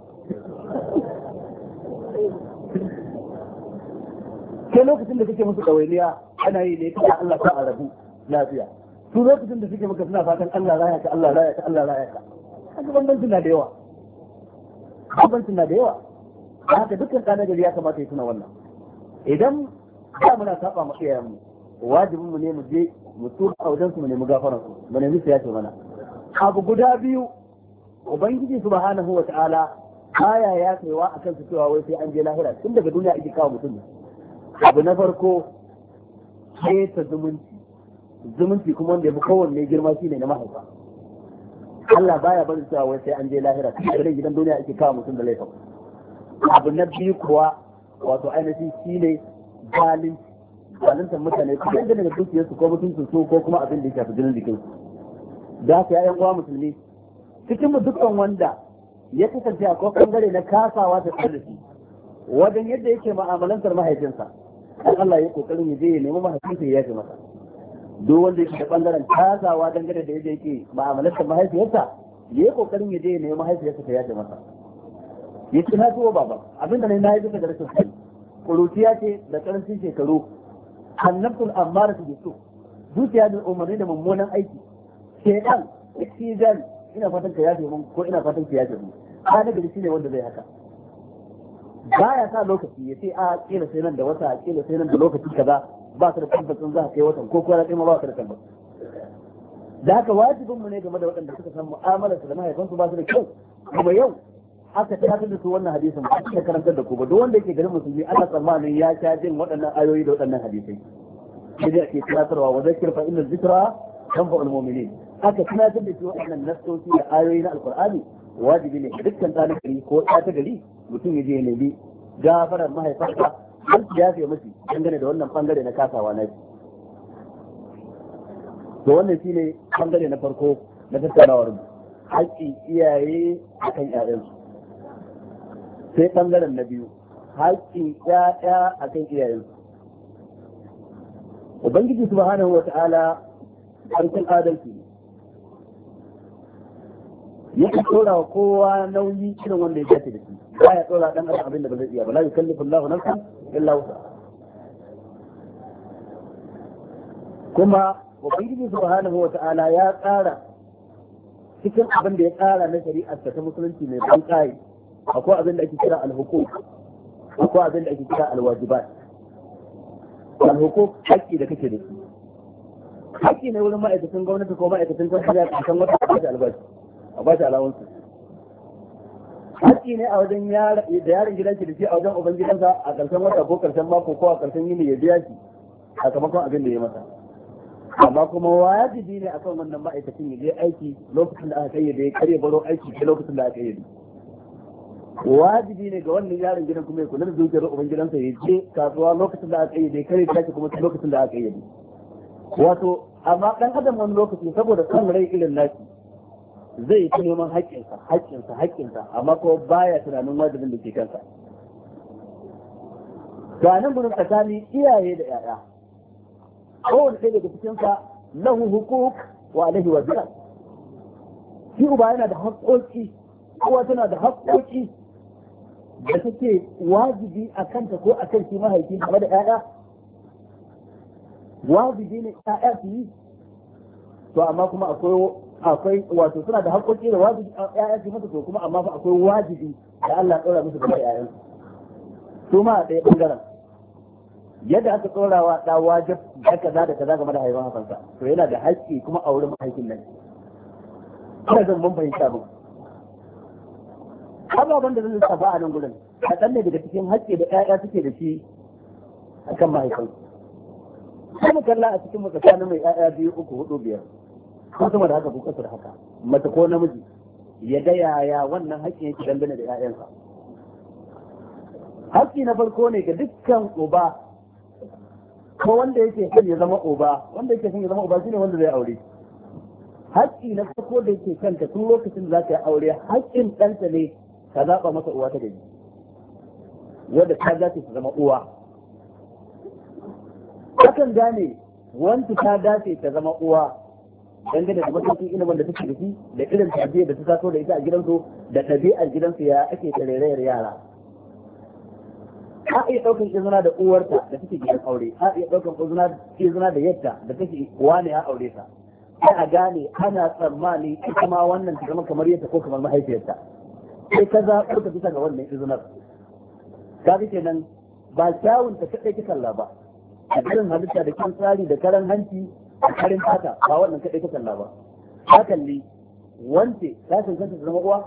S1: ke lokacin da kake musu dawainiya ana yi ne kana Allah ta arabu lafiya su lokacin da suke maka suna fatan Allah raya ka Allah raya ka Allah raya ka haka bambancin na da yawa bambancin na da yawa haka dukkan kana gari ya kamata ya tuna wannan idan ba muna saba ma iyayen mu wajibin mu ne mu je mu tura a wajen su mu nemi gafaran su mu nemi su yace mana abu guda biyu ubangiji subhanahu wa ta'ala aya ya kaiwa akan su cewa wai sai an je lahira tun daga duniya ake kawo mutum abu na farko sai ta zumunci zumunci kuma wanda ya fi kowanne girma shine na mahaifa Allah baya barin cewa wai sai an je lahira tun daga gidan duniya ake kawo mutum da laifin abu na biyu kuwa wato ainihin shi ne zalunci zaluntar mutane kuma inda daga dukiyarsu ko mutuncin su ko kuma abin da ya shafi jinin jikinsu da haka yayan uwa musulmi cikin mu dukkan wanda ya kasance a kokan bangare na kasawa da tsarki wajen yadda yake ma'amalantar mahaifinsa dan Allah ya kokarin ya je ya nemi mahaifinsa ya yafe masa duk wanda yake da bangaren kasawa dangane da yadda yake ma'amalantar mahaifiyarsa ya yi kokarin ya je ya nemi mahaifiyarsa ta yafe masa yace na tuwo baba abinda ne na yi duka da rashin sani kurutiya ce da karancin shekaru annabtul ammara su bisu zuciya da umarni da mummunan aiki shedan istijan ina fatan ka yafe mun ko ina fatan ka yafe mun kana gari shine wanda zai haka baya sa lokaci ya ce a kila sai nan da wata a kila sai nan da lokaci kaza ba ka da tabbacin za ka kai watan ko kuwa kai ma ba ka da tabbacin da haka wajibin mu ne game da waɗanda suka san mu'amalar su da mahaifansu ba su da kyau kuma yau aka tabbatar da su wannan hadisin ba ka karantar da ku ba duk wanda yake garin musulmi ana tsammanin ya sha jin waɗannan ayoyi da waɗannan hadisai sai dai ake tunatarwa wa zakir fa inna zikra tanfa'ul mu'minin aka tunatar da su waɗannan nassoci da ayoyi na alqur'ani wajibi ne dukkan ɗalibari ko ɗa ta gari mutum ya je ya nemi gafarar mahaifarsa an ya fiye mashi dangane da wannan bangare na kasawa na shi to wannan shine bangare na farko na tattaunawar mu haƙƙin iyaye akan ƴaƴansu sai bangaren na biyu haƙƙin ƴaƴa akan iyayensu ubangiji subhanahu wa ta'ala harkar adalci ya tsora wa kowa nauyi irin wanda ya dace da shi ba ya tsora dan adam abin da ba zai iya ba la yukallifu Allahu nafsan illa wusa kuma ubangiji subhanahu wa ta'ala ya tsara cikin abin da ya tsara na shari'ar ta musulunci mai ban kai akwai abin da ake kira al-huquq akwai abin da ake kira al-wajibat al-huquq haƙƙi da kake da shi haƙƙi ne wurin ma'aikatan gwamnati ko ma'aikatan kamfani a kan wata da albashi a ba shi alawansu haƙƙi ne a wajen da yaron gidan shi da shi a wajen uban gidansa a ƙarshen wata ko ƙarshen mako ko a ƙarshen yini ya biya shi a sakamakon abin da ya masa amma kuma wajibi ne akan wannan ma'aikacin ya je aiki lokacin da aka kayyade ya karya baro aiki sai lokacin da aka kayyade wajibi ne ga wannan yaron gidan kuma ya kula da zuciyar uban gidansa ya je kasuwa lokacin da aka kayyade ya karya tashi kuma lokacin da aka kayyade wato amma ɗan adam wani lokaci saboda son rai irin naki zai yi ta neman haƙƙinsa haƙƙinsa haƙƙinsa amma ko baya tunanin wajibin da ke kansa ga nan gudun tsakanin iyaye da 'ya'ya kowane ɗaya daga cikinsa lahu hukuk wa alaihi wa biya shi uba yana da haƙƙoƙi kowa tana da haƙƙoƙi da take wajibi a kanta ko a kan shi mahaifi game da 'ya'ya wajibi ne 'ya'ya su yi to amma kuma akwai akwai wato suna da haƙoƙi da wajibi ƴaƴan su masa to kuma amma fa akwai wajibi da Allah ya ɗora musu da ƴaƴan su ma a ɗaya ɓangaren yadda aka ɗora wa ɗa wajib da kaza da kaza game da haifan hafansa to yana da haƙƙi kuma a wurin mahaifin nan ina zan mun fahimta ba ababen da zan lissafa a nan gurin kaɗan ne daga cikin haƙƙi da ƴaƴa suke da shi akan mahaifansu sai mu kalla a cikin tsakanin mai ƴaƴa biyu uku hudu biyar ko sama da haka ko kasar haka mace ko namiji ya ga yaya wannan haƙƙin yake dangane da ƴaƴansa haƙƙi na farko ne ga dukkan uba ko wanda yake son ya zama uba wanda yake son ya zama uba shine wanda zai aure haƙƙi na farko da yake kanka tun lokacin da zaka yi aure haƙƙin ɗansa ne ka zaɓa masa uwa ta gari wanda ta dace ta zama uwa akan gane wanda ta dace ta zama uwa dangane da matakin ilimin da take da shi da irin tarbiyyar da ta taso da ita a gidansu da ɗabi'ar gidansu ya ake tarairayar yara a iya ɗaukar izina da uwarta da take gidan aure a iya ɗaukar izina da yadda da take wane ya aure ta sai a gane ana tsammani ita ma wannan ta zama kamar yadda ko kamar mahaifiyarta sai ka zaɓar ka bisa ga wannan izinar ka fi kenan ba kyawun ta kaɗai kisan ba a irin halitta da kyan tsari da karan hanci a karin fata ba wannan kaɗai ta kalla ba ta kalli wance ta cancanta ta zama uwa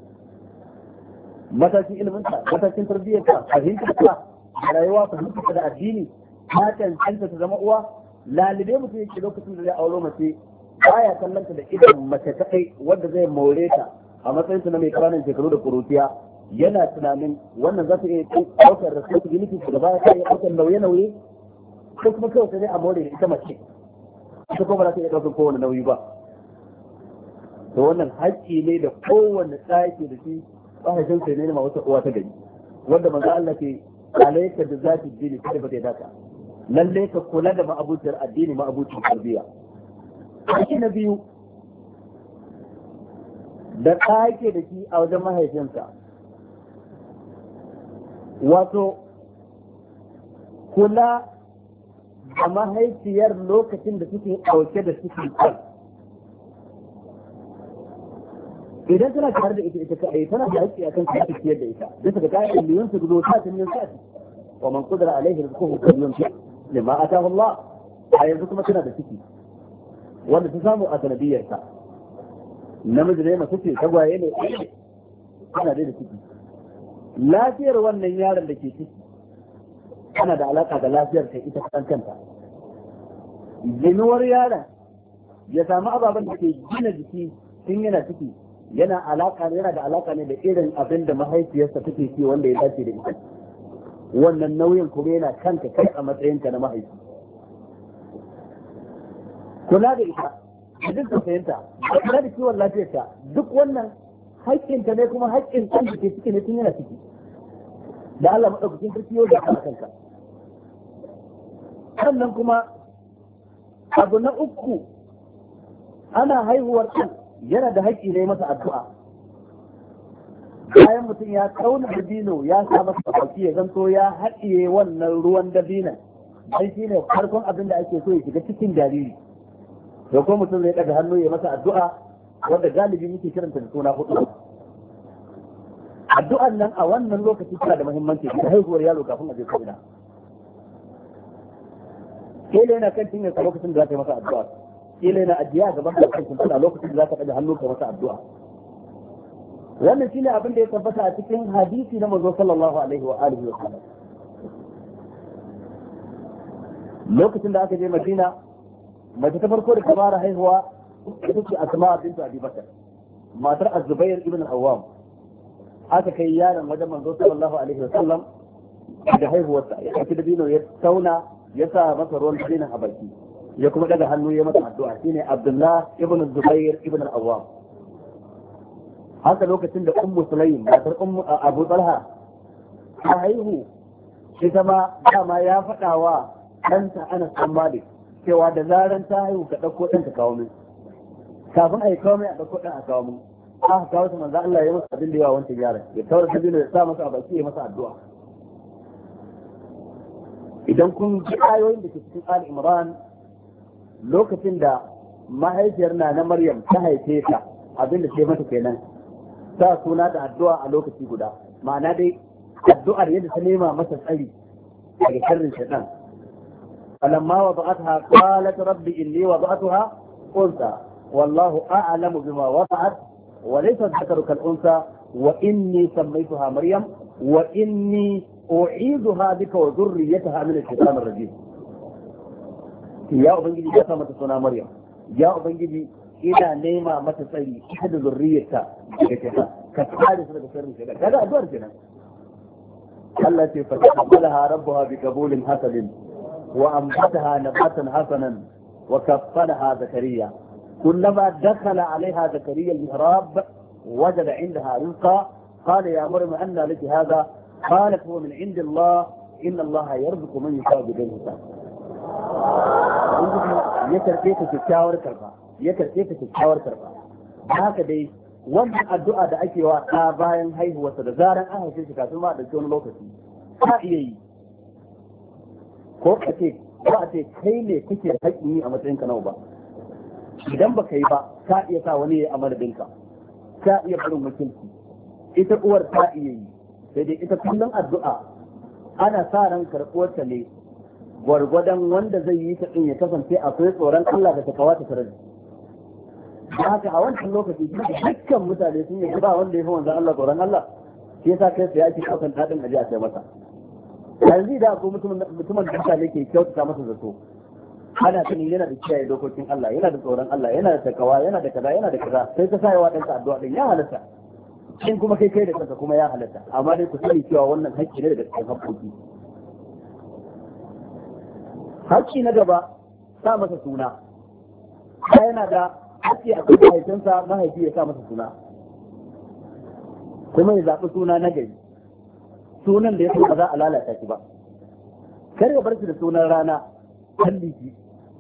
S1: matakin iliminta matakin tarbiyyarta fahimtarta da rayuwa fahimtarta da addini ta cancanta ta zama uwa lalibe mutum yake lokacin da zai auro mace baya kallonta da idan mace kaɗai wanda zai more ta a matsayin ta na mai ƙananan shekaru da kuruciya yana tunanin wannan za ta iya ɗaukar responsibility da baya ta iya ɗaukar nauye-nauye ko kuma kawai sai dai a more da ita mace ita kuma ba za ta iya ɗaukar kowane nauyi ba to wannan haƙƙi ne da kowane tsaki da shi mahaifin sai ne ma wata uwa ta gari wanda manzo Allah ke alaika da zati dini kada ba ta daka lalle ka kula da ma'abuciyar addini ma'abuciyar tarbiyya haƙƙi na biyu da tsake da shi a wajen mahaifinsa wato kula da mahaifiyar lokacin da suke ɗauke da cikin kan idan tana tare da ita ita kaɗai tana da haƙƙi akan ta ciyar da ita bisa ga ƙa'idar liyun su gudu ta min sa'ati wa man qadara alaihi rizquhu falyunfiq lima ataahu Allah a yanzu kuma tana da ciki wanda ta samu a sanadiyar ta namiji ne mace ce tagwaye ne tana da ciki lafiyar wannan yaron da ke ciki tana da alaka da lafiyar ta ita kan kanta ginuwar yaron ya samu ababen da ke gina jiki tun yana ciki yana alaka yana da alaka ne da irin abin da mahaifiyarsa take ci wanda ya dace da ita wannan nauyin kuma yana kanka kai a matsayinka na mahaifi kula da ita da duk da fahimta kula da kiwon lafiyarta duk wannan haƙƙinta ne kuma haƙƙin kan da ke ciki ne tun yana ciki da Allah madaukakin sarki yau da kanka sannan kuma abu na uku ana haihuwar ɗan yana da haƙƙi ne masa addu'a bayan mutum ya kauna dabino ya sa masa baki ya zanto ya haɗiye wannan ruwan dabinan dan shi ne farkon abin da ake so ya shiga cikin jariri da kuma mutum zai ɗaga hannu ya masa addu'a wanda galibi muke kiranta da suna hudu addu'an nan a wannan lokaci tana da muhimmanci da haihuwar yaro kafin a je ko ina kila yana kan cinyar sa lokacin da za ka yi masa addu'a kila yana ajiya gaban da kan tana lokacin da za ka ɗaga hannu ka masa addu'a wannan shine abin da ya tabbata a cikin hadisi na manzo sallallahu alaihi wa alihi wa sallam lokacin da aka je Madina mace ta farko da ta fara haihuwa ita ce Asma bintu Abi Bakar matar Az-Zubair ibn al-Awwam aka kai yaron wajen manzo sallallahu alaihi wa sallam da haihuwarsa ya kafi da dino ya tauna ya sa masa ruwan dinin a baki ya kuma daga hannu ya masa addu'a shine Abdullah ibn Zubair ibn al-Awwam haka lokacin da Ummu Sulaim matar Ummu Abu Talha ta haihu ita ma dama ya faɗa wa ɗanta Anas bin Malik cewa da zaran ta haihu ka ɗauko ɗan ka kawo min kafin a yi kawo min a ɗauko ɗan a kawo min aka kawo su manzo Allah ya masa abin da yawa wancan yaron ya tawar da dino ya sa masa a baki ya masa addu'a idan kun ji ayoyin da ke cikin Ali Imran lokacin da mahaifiyar na na Maryam ta haife ta abin da ke mata kenan sa suna da addu'a a lokaci guda ma'ana dai addu'ar yadda ta nema masa tsari daga sharrin shaitan falamma wada'atha qalat rabbi inni wada'tuha unsa wallahu a'lamu bima wada'at wa laysa dhakaru kal unsa wa inni sammaytuha maryam wa inni u'idhuha bika wa dhurriyyataha min ash-shaytanir rajim ya ubangiji ya sa mata suna maryam ya ubangiji ina nema mata tsari ita da zurriyarta daga shaitan ka kare su daga sharrin shaitan kaga addu'ar kenan Allah ce fa taqabbalaha rabbuha bi qabulin hasanin wa anbataha nabatan hasanan wa kaffalaha zakariya kullama dakhala alaiha zakariya al-mihrab wajada indaha rizqa qala ya maryam anna laki hadha qalat huwa min indi Allah inna Allah yarzuqu man yasha'u bi ghayri hisab ya karbe ta kyakkyawar karba ya karɓe ta kyakkyawar karɓa haka dai wannan addu'a da ake wa ɗa bayan haihuwarsa da zaran an haife shi kafin ma a ɗauki wani lokaci ka iya yi ko ka ce ba a ce kai ne kake da haƙƙin yi a matsayinka na uba idan ba ka yi ba ka iya sa wani ya yi a madadinka ka iya barin wakilci ita uwar ta iya yi sai dai ita kullum addu'a ana sa ran karɓuwarta ne gwargwadon wanda zai yi ta ɗin ya kasance akwai tsoron Allah da ta kawata tare da da haka a wancan lokaci dukkan mutane sun yi ba wanda ya fi wanzan Allah tsoron Allah shi yasa kai sai ake ɗaukan daɗin aji a sai masa yanzu da akwai mutumin da mutane ke kyautata masa zato ana sani yana da kiyaye dokokin Allah yana da tsoron Allah yana da takawa yana da kaza yana da kaza sai ka sa yawa ɗanka addu'a ɗin ya halatta in kuma kai kai da kanka kuma ya halatta amma dai ku sani cewa wannan haƙƙi ne daga cikin haƙƙoƙi haƙƙi na gaba sa masa suna yana da haƙƙi a kan mahaifinsa mahaifi ya sa masa suna kuma ya zaɓi suna na gari sunan da ya so ba za a lalata shi ba kar ya bar shi da sunan rana ɗan liki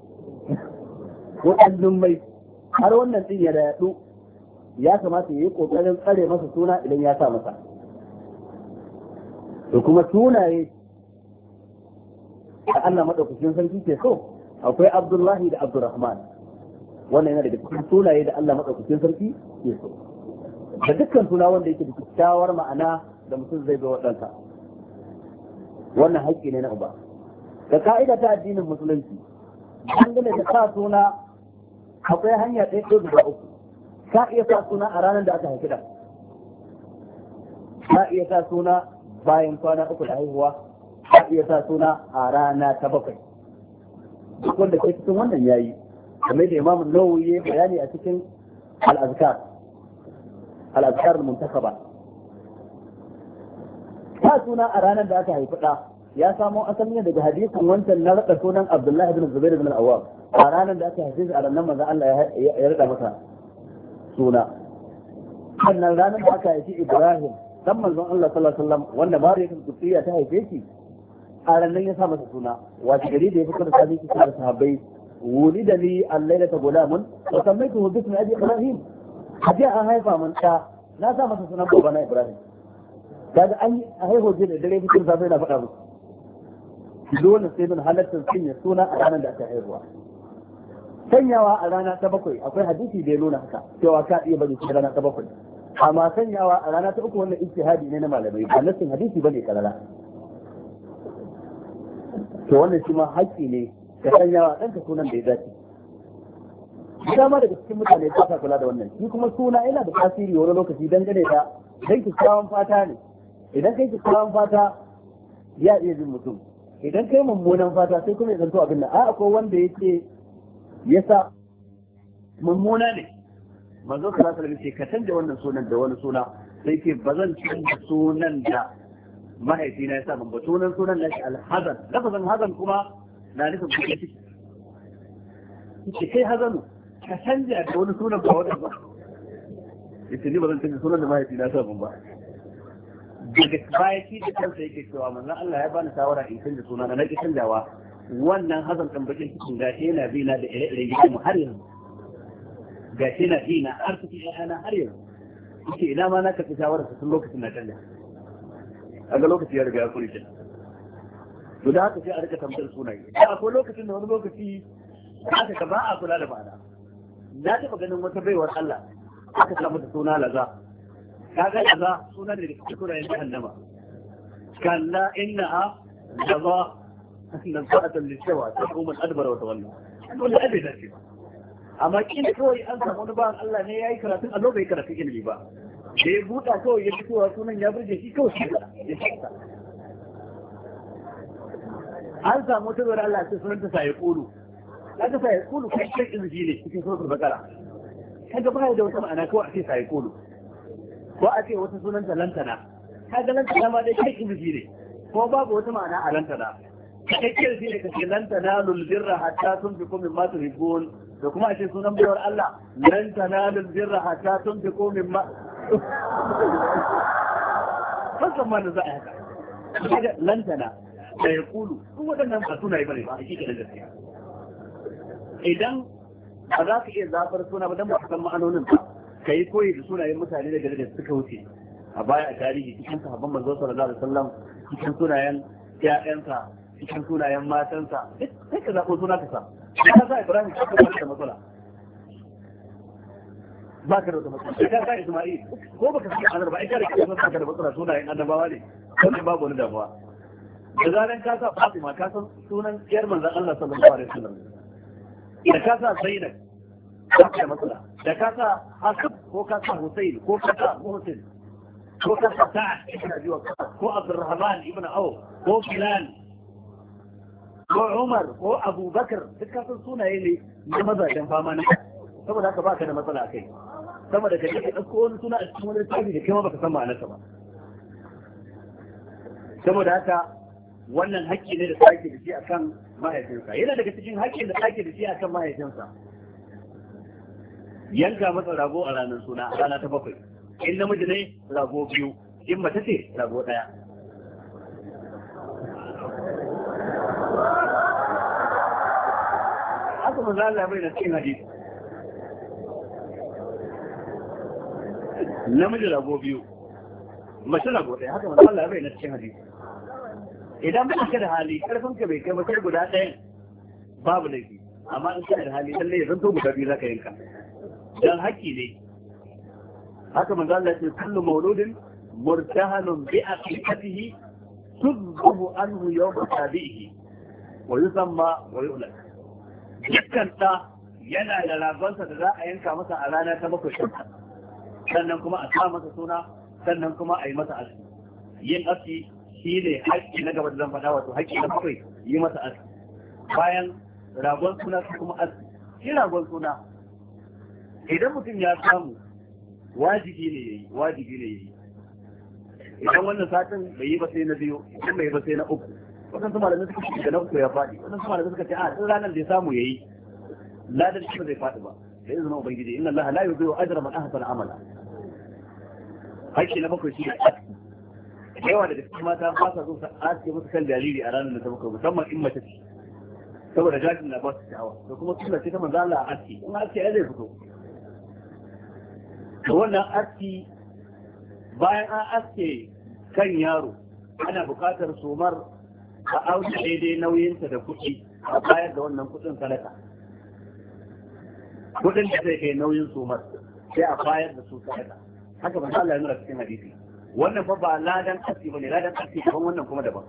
S1: ko ɗan jummai har wannan ɗin ya yaɗu ya kamata ya yi ƙoƙarin tsare masa suna idan ya sa masa to kuma sunaye da Allah madaukakin sarki ke so akwai Abdullahi da Abdurrahman, wannan yana daga cikin sunaye da Allah madaukakin sarki ke so, da dukkan suna wanda yake da kyakkyawar ma'ana da mutum zai bai waɗansa, wannan haƙƙi ne na uba. Da ka'ida ta addinin musulunci dangane da sa suna akwai hanya ɗaya ɗaya guda uku. Ka iya sa suna a ranar da aka haifi da, ka iya sa suna bayan kwana uku da haihuwa, ka iya sa suna a rana ta bakwai. Duk wanda ke cikin wannan yayi, kamar da Imam Nawawi ya bayani a cikin al-azkar al-azkar al-muntakaba. Sa suna a ranar da aka haifi da ya samo asali ne daga hadisin wancan na rada sunan Abdullahi bin Zubair bin al-Awwam a ranar da aka haife shi a ranar manzo Allah ya rada masa suna. Sannan ranar da aka haifi Ibrahim dan manzon Allah sallallahu alaihi wasallam wanda Maryam Qibtiyya ta haife shi a ranar ya sa masa suna. Wace gari da ya fito da sabi ki da sahabbai ولد لي الليلة غلام وسميته باسم أبي إبراهيم. حتى أهيفا من تا لا سامة سنة بابنا إبراهيم. كذا أي أهيه جل دليل في كل سابينا فقط. دون سيدنا حالة سنة سنة أنا لا أهيفها. sanyawa a rana ta bakwai akwai hadisi da ya nuna haka cewa ka iya bari shi rana ta bakwai, amma sanyawa a rana ta uku wannan ijtihadi ne na malamai ba nassin hadisi bane kalala. To wannan shi ma haƙƙi ne ka sanyawa ɗanka sunan da ya dace. Dama daga cikin mutane ba sa kula da wannan, shi kuma suna yana da tasiri wani lokaci dangane da kai kyakkyawan fata ne. Idan kai kyakkyawan fata ya iya jin mutum, idan kai mummunan fata sai kuma ya zanto abin da a akwai wanda yake yasa mummuna ne. Manzo sallallahu alaihi wasallam ce ka canja wannan sunan da wani suna, sai ce ba zan canja sunan da mahaifina ya sa ban ba, sunan sunan nashi alhazan. Lafazin hazan kuma na nufin kuɗi ciki. Ce kai hazanu ka canja da wani sunan ba wannan ba. Yace ni ba zan canja sunan da mahaifina ya sa ban ba. Daga baya shi da kansa yake cewa manzo Allah ya bani shawara in canja suna na nake canjawa. Wannan hazan ɗan bakin cikin gashi yana bi na da ire-iren gidan mu har yanzu, gashi yana bi na har cikin ƴaƴana har yanzu. Yake ina ma na karɓi shawarar tun lokacin na canja, a ga lokaci ya riga ya kuri kenan. To da haka sai a rika tambayar sunaye. Da akwai lokacin da wani lokaci aka ka ba a kula da bana. Na taɓa ganin wata baiwar Allah aka samu da suna Laza. Kaga Laza suna ne da ke sunayen jahannama. Kalla innaha Laza نزاعة للشوى تقوم الأدبر وتولى ولا أبي ذاتي أما كين كوي أنت من بعض الله نيا يكرتين الله بيكرتين إني با شيء بوتا كوي يشكو أكون يابر جسي كوي يشكتا أنت متدور الله تسمع سيقولوا أنت سيقولوا كيف شيء إنجيلي في سورة البقرة هذا ما يدور سمع أنا كوي أكيد سيقولوا وأتي وتسمع أنت لن تنا هذا لن تنا ما ده شيء إنجيلي هو باب وتسمع أنا على لن تنا cikakkiyar shi ne kake lan tanalul birra hatta tunfiqu mimma tuhibbun, da kuma a ce sunan bayar Allah lan tanalul birra hatta tunfiqu mimma fasan ma da za a haka lan tana da ya kulu duk waɗannan ba sunaye bane ba a shi kenan gaskiya. Idan ba za ka iya zafar suna ba dan ba ka san ma'anonin ba kai koyi da sunayen mutane da gari da suka wuce a baya a tarihi cikin sahabban manzo sallallahu alaihi wasallam, cikin sunayen ƴaƴansa, cikin sunayen matansa, sai ka zaɓo suna ka sa. Ka sa Ibrahim ka ba da matsala. Ba ka da wata matsala. Ka sa Isma'il ko baka san annabawa ba, ai ka da kake san ka da matsala sunayen annabawa ne. Wannan babu wani damuwa. Da zaran ka sa Fatima ka san sunan ƴar manzon Allah sallallahu alaihi wasallam. Da ka sa Zainab ka da matsala. Da ka sa Hasib ko ka sa Husayn ko ka sa Muhsin ko ka sa Sa'ad ibn Abi Waqqas ko Abdurrahman ibn Auf ko Bilal ko Umar ko Abu Bakar, duk kasan sunaye ne na mazajen fama na, saboda haka baka da matsala a kai. Saboda ka je ɗauko wani suna a cikin wani littafi da kai ma baka san ma'anarsa ba. Saboda haka wannan haƙƙi ne da sake da shi akan mahaifinsa. Yana daga cikin haƙƙin da sake da shi akan mahaifinsa. Yanka masa rago a ranar suna a rana ta bakwai. In namiji ne rago biyu, in mace ce rago ɗaya. haka manzo Allah bai da cikin hadisi namiji rago biyu mace rago ɗaya, haka manzo Allah bai da cikin hadisi idan ba ka da hali karfin ka bai kai ba sai guda ɗayan babu laifi, amma in kana da hali lallai ya zanto guda biyu zaka yanka dan haƙƙi ne. haka manzo Allah ya ce kullu mauludin murtahanun bi aqiqatihi tudhu anhu yawm tabihi wa yusamma wa yulad. dukkan ta yana da ragonsa da za a yanka masa a rana ta bakwai sannan kuma a sa masa suna sannan kuma a yi masa aski. yin aski shi ne haƙƙi na gaba da zan faɗa, wato haƙƙi na bakwai yi masa aski. bayan ragon suna kuma aski. shi ragon suna idan mutum ya samu wajibi ne yayi wajibi ne yayi idan wannan satin bai yi ba sai na biyu, idan bai yi ba sai na uku. wannan su malamai suka ce da na uku ya faɗi, wannan su malamai suka ce a ɗin ranar da ya samu yayi ladan shi ba zai faɗi ba da izinin ubangiji. inna allaha la yudhi'u ajra man ahsana amala. haƙƙi na bakwai shi ne aski. yawa daga cikin mata ba sa zo su aske musu kan jariri a ranar da ta bakwai, musamman in mace ce, saboda gashin na ba su sha'awa. to kuma sunna ce ta manzo Allah a aski, in aski ai zai fito. to wannan aski bayan an aske kan yaro ana buƙatar sumar a auna daidai nauyinta da kuɗi a bayar da wannan kuɗin sadaka. kuɗin da zai kai nauyin sumar sai a bayar da su sadaka. haka ba Allah ya nuna cikin hadisi. wannan fa ba ladan aski bane, ladan aski daban, wannan kuma daban.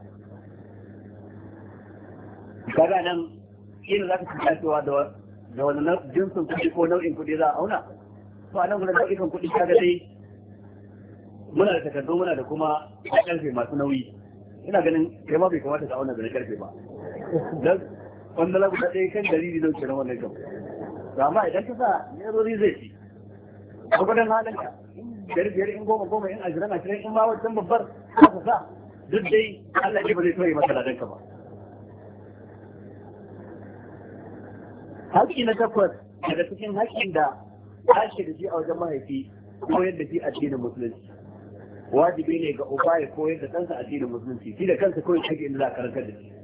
S1: kaga nan ina za ka ci cewa da da wani jinsin kuɗi ko nau'in kuɗi za a auna. to a nan gudan nau'ikan kuɗi kaga dai muna da takardu, muna da kuma karfe masu nauyi. ina ganin kai ma bai kamata ka auna da na karfe ba, dan wanda lagu da ɗaya kan dalili don kenan wannan kan. to amma idan ka sa nerori zai ci a gudan halinka, biyar biyar in goma goma in ashirin ashirin in ma wancan babbar ka sa duk dai Allah ne ba zai toye maka ladanka ba. haƙƙi na takwas daga cikin haƙƙin da ake da shi a wajen mahaifi koyar da shi addinin musulunci. wajibi ne ga uba ya koyar da ɗansa addinin musulunci, shi da kansa koyar da inda za a karantar da shi.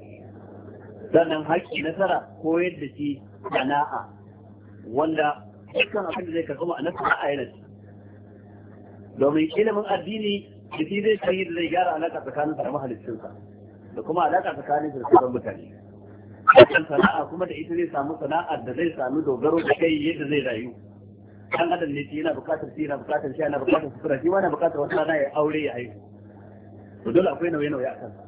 S1: sannan haƙƙi na tara koyar da shi sana'a, wanda dukkan abin da zai karɓi ma'anar sana'a yana ci. domin ilimin addini da shi zai kai da zai gyara alaƙa tsakanin da mahaliccinsa da kuma alaƙa tsakanin da sauran mutane. hakan sana'a kuma da ita zai samu sana'ar da zai samu dogaro da kai yadda zai rayu. dan adam ne shi yana bukatar shi yana bukatar shi yana bukatar sutura, shi yana bukatar wata rana ya aure ya haihu. to dole akwai nauye-nauye a kansa.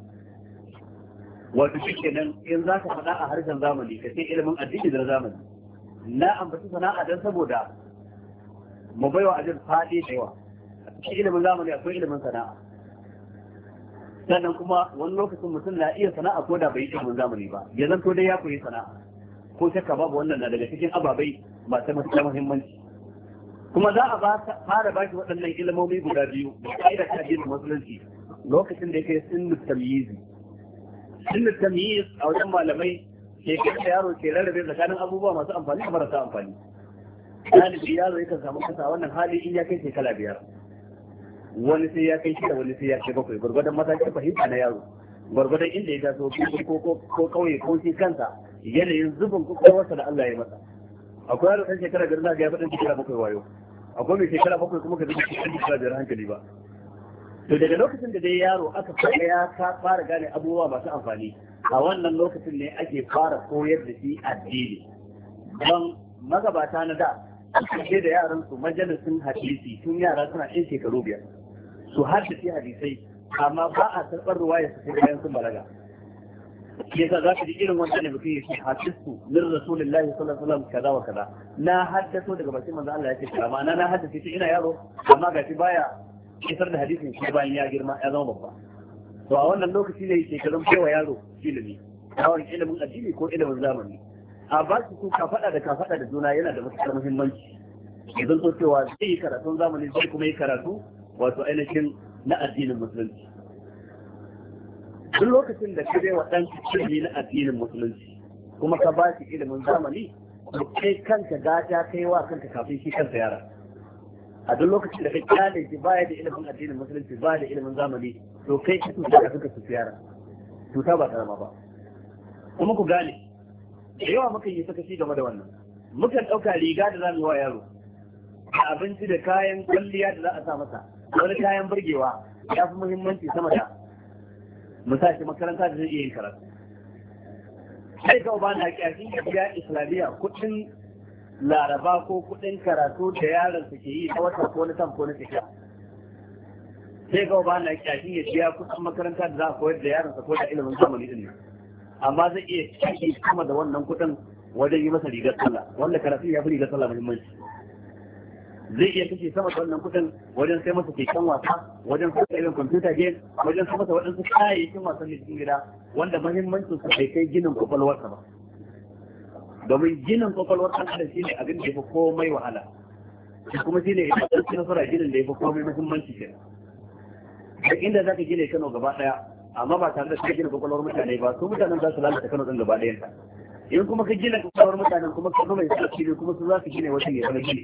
S1: wato shi kenan in za ka faɗa a harshen zamani ka ce ilimin addini da zamani. na ambaci sana'a don saboda mu baiwa ajin faɗi da yawa. a cikin ilimin zamani akwai ilimin sana'a. sannan kuma wani lokacin mutum na iya sana'a ko da bai yi ilimin zamani ba, ya zanto dai ya koyi sana'a. ko shakka babu wannan na daga cikin ababai masu matuƙar muhimmanci. kuma za a fara ba shi waɗannan ilimomi guda biyu da ƙa'idar ta addinin musulunci lokacin da yake sunnu tamyizi. sunnu tamyiz a wajen malamai ke kai yaro ke rarrabe tsakanin abubuwa masu amfani da marasa amfani. galibi yaro yakan samu kasa wannan hali in ya kai shekara biyar, wani sai ya kai shida, wani sai ya kai bakwai, gwargwadon matakin fahimta na yaro, gwargwadon inda ya taso ko kauye ko shi kansa, yanayin zubin kwakwalwarsa da Allah ya masa. akwai yaro ɗan shekara biyar na ga ya faɗin shekara bakwai wayo, akwai mai shekara bakwai kuma ka zama shekara shekara biyar hankali ba. to daga lokacin da dai yaro aka fara ya fara gane abubuwa masu amfani, a wannan lokacin ne ake fara koyar da shi addini. don magabata na da suke da yaran su majalisun hadisi tun yara suna yin shekaru biyar su haddace hadisai, amma ba a karɓar ruwaya su sai bayan sun balaga. yasa za ka ji irin wanda ne mutum ya ce hadisu min rasulillahi sallallahu alaihi wasallam kaza wa kaza, na haddato daga bakin manzo Allah ya ce kaza, ma'ana na haddace shi ina yaro amma gashi baya isar da hadisin shi bayan ya girma ya zama babba. to a wannan lokaci ne shekarun kewa yaro ilimi, kawai ilimin addini ko ilimin zamani. a ba su ka faɗa da ka faɗa da juna yana da matuƙar muhimmanci. idan so cewa zai yi karatun zamani zai kuma yi karatu wato ainihin na addinin musulunci. duk lokacin da ka bai wa ɗan ilimi na addinin musulunci kuma ka ba shi ilimin zamani, to kai kanka gata kai wa kanka kafin shi kansa yara. a duk lokacin da ka kyale shi baya da ilimin addinin musulunci baya da ilimin zamani, to kai ka tuta ka suka su yara, tuta ba karama ba. kuma ku gane da yawa mukan yi sakaci game da wannan. mukan ɗauka riga da za mu yi wa yaro da abinci da kayan kwalliya da za a sa masa, wani kayan burgewa ya fi muhimmanci sama da mu sa shi makaranta da zai iya yin karatu. Sai ga uba na kyashin ya biya islamiyya kuɗin laraba ko kuɗin karatu da yaron su ke yi na wata ko na tam ko na tafiya. Sai ga uba na kyashin ya biya kuɗin makaranta da za a koyar da yaron sa ko da ilimin zamani din nan. Amma zai iya kashe sama da wannan kuɗin wajen yi masa rigar sallah, wanda karatu ya fi rigar sallah muhimmanci. Zai iya kashe sama da wannan kuɗin wajen sai masa keken wasa, wajen sai irin computer game, wajen sai masa waɗansu kayayyakin wasan da cikin gida, wanda muhimmancin su bai kai ginin kwakwalwarsa ba. Domin ginin kwakwalwar ɗan adam shine abin da ya fi komai wahala, kuma shine idan ɗan ci nasara ginin da ya fi komai muhimmanci ke. Duk inda za ka gina Kano gaba ɗaya, amma ba tare da ka gina kwakwalwar mutane ba, su mutanen za su lalata Kano ɗin gaba ɗayan. In kuma ka gina kwakwalwar mutanen kuma ka zama ya sa kuma su za su gina wata ya zama gini.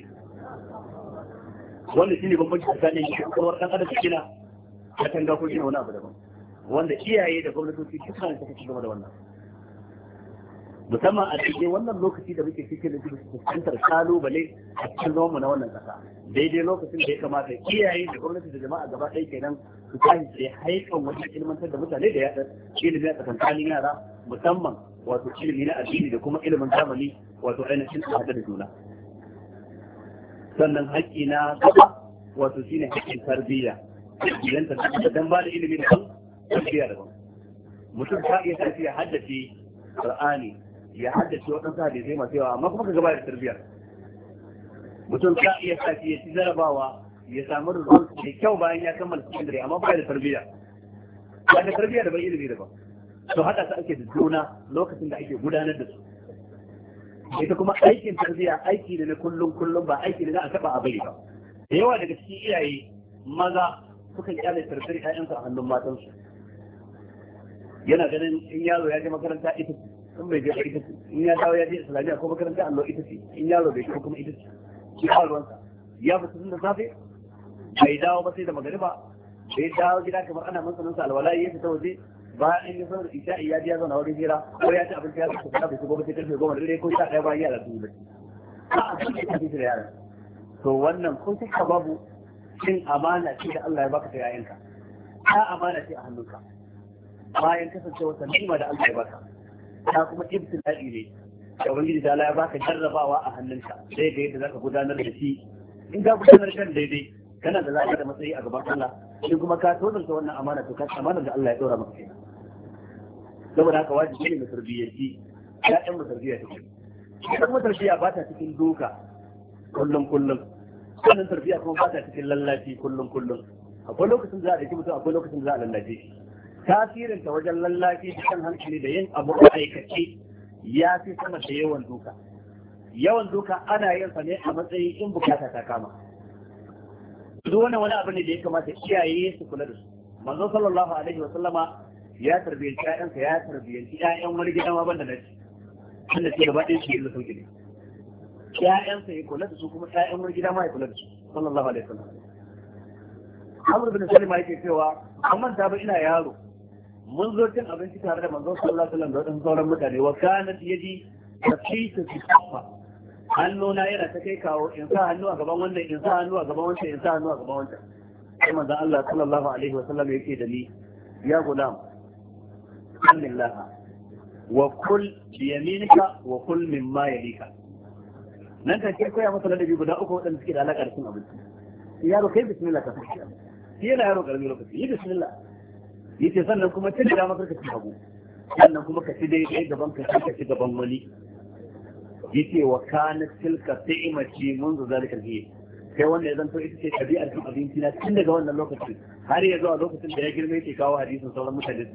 S1: Wanda shine bambanci tsakanin kwakwalwar ɗan adam da gina ta tanga ko gina wani abu daban. Wanda iyaye da gwamnatoci duk suna suka ci gaba da wannan. Musamman a cikin wannan lokaci da muke cikin da suke fuskantar kalubale a cikin zamanmu na wannan kasa, daidai lokacin da ya kamata iyaye da gwamnati da jama'a gaba ɗaya kenan su tashi sai haikan wajen ilmantar da mutane da yaɗa ilimi a tsakankanin yara, musamman wato ilimi na addini da kuma ilimin zamani wato ainihin a haɗe da juna. Sannan haƙƙi na gaba wato shine haƙƙin tarbiyya, idan ta dan ba da ilimi da kan tarbiyya daban. Mutum ta iya tafi ya haddace Qur'ani, ya haddace waɗansu hadisai masu yawa, amma kuma ka gaba da tarbiyya. Mutum ta iya tafi ya ci jarabawa, ya samu result da kyau bayan ya kammala secondary, amma ba da tarbiyya. Ba da tarbiyya da bai ilimi daban. To haɗa su ake da juna lokacin da ake gudanar da su. Ita kuma aikin tarbiyya aiki ne na kullum kullum, ba aiki ne na a taɓa a bari ba. Da yawa daga cikin iyaye maza sukan kyale tarbiyyar ƴaƴansu a hannun matansu. Yana ganin in yaro ya je makaranta ita ce, in bai je ita ce, in ya dawo ya je islamiyya ko makaranta allo ita ce, in yaro bai shigo kuma ita ce. Shi ba ruwansa. Ya fita tun da safe, bai dawo ba sai da magariba, bai dawo gida kamar ana mansaninsa alwalayi ya fita waje, bayan in ya sanar isha'i ya ji ya zauna wurin hira ko ya ci abinci ya saka kuma bai shigo ba sai karfe goma da dare ko sha ɗaya bayan yara sun yi bacci. A'a sun ke tafi da yara. To wannan kun saka babu cin amana ce da Allah ya baka ta yayanka. Ta amana ce a hannunka. Bayan kasancewa ta ni'ima da Allah ya baka. Ta kuma ibtila'i ne. Da ubangiji ta Allah ya baka jarrabawa a hannunka. Sai ga yadda zaka gudanar da shi. In ka gudanar kan daidai kana da lafiya da matsayi a gaban Allah. Shi kuma ka tozarta wannan amana to ka amana da Allah ya dora maka kenan. Saboda haka wajibi ne mu tarbiyyanci ƴaƴan mu tarbiyya take. Ita kuma tarbiyya ba ta cikin doka kullum kullum. Sannan tarbiyya kuma ba ta cikin lallaci kullum kullum. Akwai lokacin za a daki mutum, akwai lokacin za a lallace shi. Tasirin ta wajen lallaci da kan hankali da yin abu a aikace ya fi sama da yawan doka. Yawan doka ana yin sa ne a matsayin in bukata ta kama. Duk wani wani abu ne da ya kamata iyaye su kula da su. Manzo sallallahu alaihi wa sallama ya tarbiyyanci ƴaƴansa, ya tarbiyyanci ƴaƴan wani gida ma banda nashi. Wanda shi gaba ɗaya su yi da sauki ne. ƴaƴansa ya kula da su kuma ƴaƴan wani gida ma ya kula da su sallallahu alaihi wasallam. Amr bin Salima yake cewa an manta ba ina yaro mun zo cin abinci tare da manzon sallallahu alaihi wasallam da wadannan sauran mutane wa kanat yaji tafisu fi safa, hannuna yana ta kai kawo in sa hannu a gaban wannan in sa hannu a gaban wancan in sa hannu a gaban wancan. Sai manzon Allah sallallahu alaihi wasallam yake da ni ya gulam alhamdulillah wa kul bi yaminika wa kul mimma yalika. Nan kan ke koya masa ladabi guda uku waɗanda suke da alaƙa da cin abinci. Yaro kai bismillah ka fashi. Shi yana yaro karami lokaci yi bismillah. Yace sannan kuma ci da maka ci hagu. Sannan kuma ka ci daidai gaban ka ka ci gaban wani. Yace wa kana tilka ta'imati منذ ذلك الحين. Kai wanda ya zanto ita ce ɗabi'ar cin abinci na tun daga wannan lokacin har ya zuwa lokacin da ya girma yake kawo hadisin sauran mutane.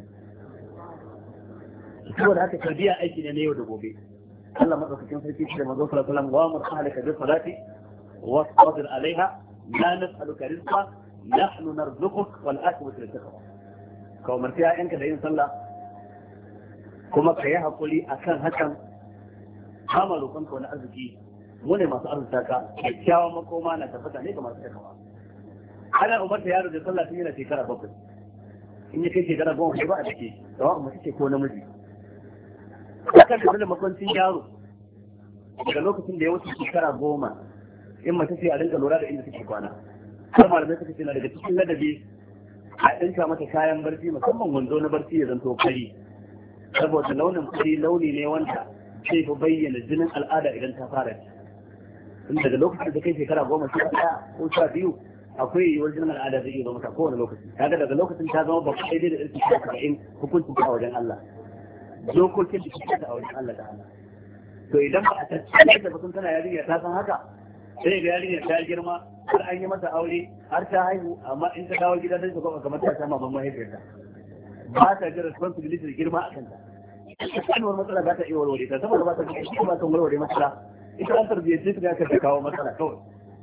S1: Saboda haka tarbiya aiki ne na yau da gobe. Allah madaukakin sarki da manzo sallallahu alaihi wasallam wa amur ahlaka bis salati wasbir alaiha la nas'aluka rizqa nahnu narzuquk wal aqibatu lit taqwa. Ka umarci ƴaƴanka da yin sallah kuma ka yi hakuri akan hakan, kama roƙonka wani arziki mu ne masu arzuta ka, kyakkyawan makoma na tabbata ne ga masu takawa. Ana umarta yaro da sallah tun yana shekara bakwai, in ya kai shekara goma sai ba a dake sawa mace ce ko namiji. Akan lura da makwancin yaro daga lokacin da ya wuce shekara goma, in mace ce a rinka lura da inda take kwana. Har malamai suka ce na daga cikin ladabi a ɗinka mata kayan barci musamman wando na barci ya zanto fari saboda launin fari launi ne wanda zai fi bayyana jinin al'ada idan ta fara ci tun daga lokacin da kai shekara goma sha ɗaya ko sha biyu akwai yiwuwar jinin al'ada zai iya zama mata kowane lokaci kaga daga lokacin ta zama babba daidai da irin ta saba'in hukuncin ta a wajen Allah dokokin da suke ta a wajen Allah ta Allah to idan ba a tattace da batun tana yarinya ta san haka sai ga yarinya ta girma har an yi mata aure har ta haihu amma in ta dawo gida sai ta kuma kamar ta sama ban mahaifiyarta ba ta ji responsibility da girma a kanta kanuwar matsala za ta iya warware ta saboda ba ta ji shi ba ta warware matsala ita an tarbiyyace ta ga ta kawo matsala kawai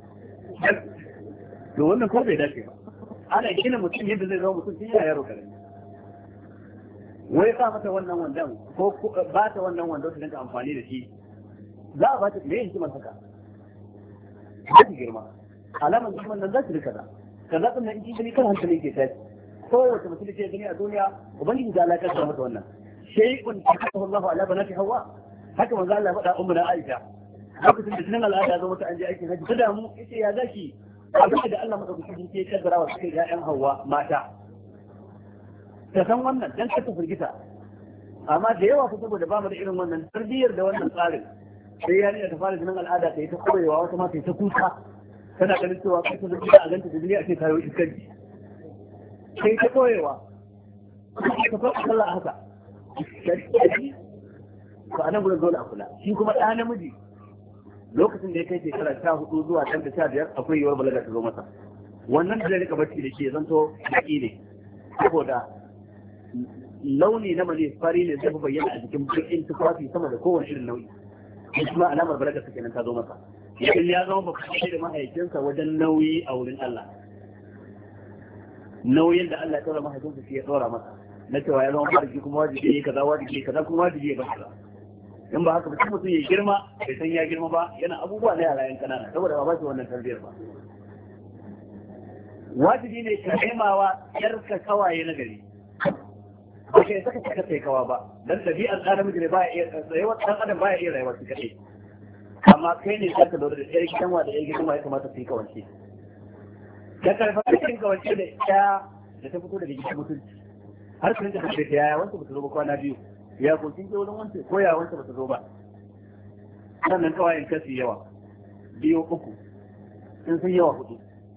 S1: to wannan ko bai dace ba ana gina mutum yadda zai zama mutum yana yaro karami wai ba mata wannan wandan ko ba ta wannan wando ta dinka amfani da shi za a ba ta me hikimar haka za ta girma alamar girman nan za ta rika da kaza din nan in kin kan hankali ke tashi kowace mutum da ke gani a duniya ubangiji da Allah ya kaddara mata wannan shay'un takahu Allahu ala banati Hawwa haka manzo Allah ya faɗa ummu na Aisha lokacin da sunan al'ada zo mata an je aikin haji ta damu yace ya zaki abin da Allah madaukakin ke kaddara wa suke ƴaƴan Hawwa mata ta san wannan dan ka ta firgita amma da yawa fa saboda ba mu da irin wannan tarbiyyar da wannan tsarin sai yarinya ta fara jinin al'ada ta yi ta koyewa wata ma ta yi ta kuka tana ganin cewa kai ta zuciya a ganta da jini a ce ta yi iskanci sai ta koyewa ta faɗa Allah a haka to anan gurin dole a kula shi kuma ɗa namiji lokacin da ya kai shekara sha hudu zuwa ɗan da sha biyar akwai yiwuwar balaga ta zo masa wannan da zai rika barci da ke zanto haƙi ne saboda launi na mali fari ne zai fi bayyana a jikin bakin tufafi sama da kowane irin nau'i shi kuma alamar balaga ta kenan ta zo masa idan ya zama ba da mahaifinsa wajen nauyi a wurin Allah nauyin da Allah ya tsora mahaifinsa shi ya tsora masa na cewa ya zama farki kuma wajibi ya kaza wajibi kaza kuma wajibi ya kaza in ba haka ba mutum ya girma bai san ya girma ba yana abubuwa na yara yan kanana saboda ba ba shi wannan tarbiyyar ba wajibi ne ka kaimawa yarka kawaye na gari ba kai saka saka kai kawa ba dan dabi'ar ɗan namiji ne ba ya iya rayuwar ɗan adam ba ya iya rayuwar shi kaɗai amma kai ne za ka lura da ɗaya gidanwa da ɗaya gidanwa ya kamata su yi kawance ka karfa cikin kawance da ɗaya da ta fito daga gidan mutunci har su rinka tafiya ta yaya wanda ba ta zo ba kwana biyu ya ko kin je wurin wance ko ya wance ba ta zo ba sannan kawayen kasi yawa biyu uku in sun yawa hudu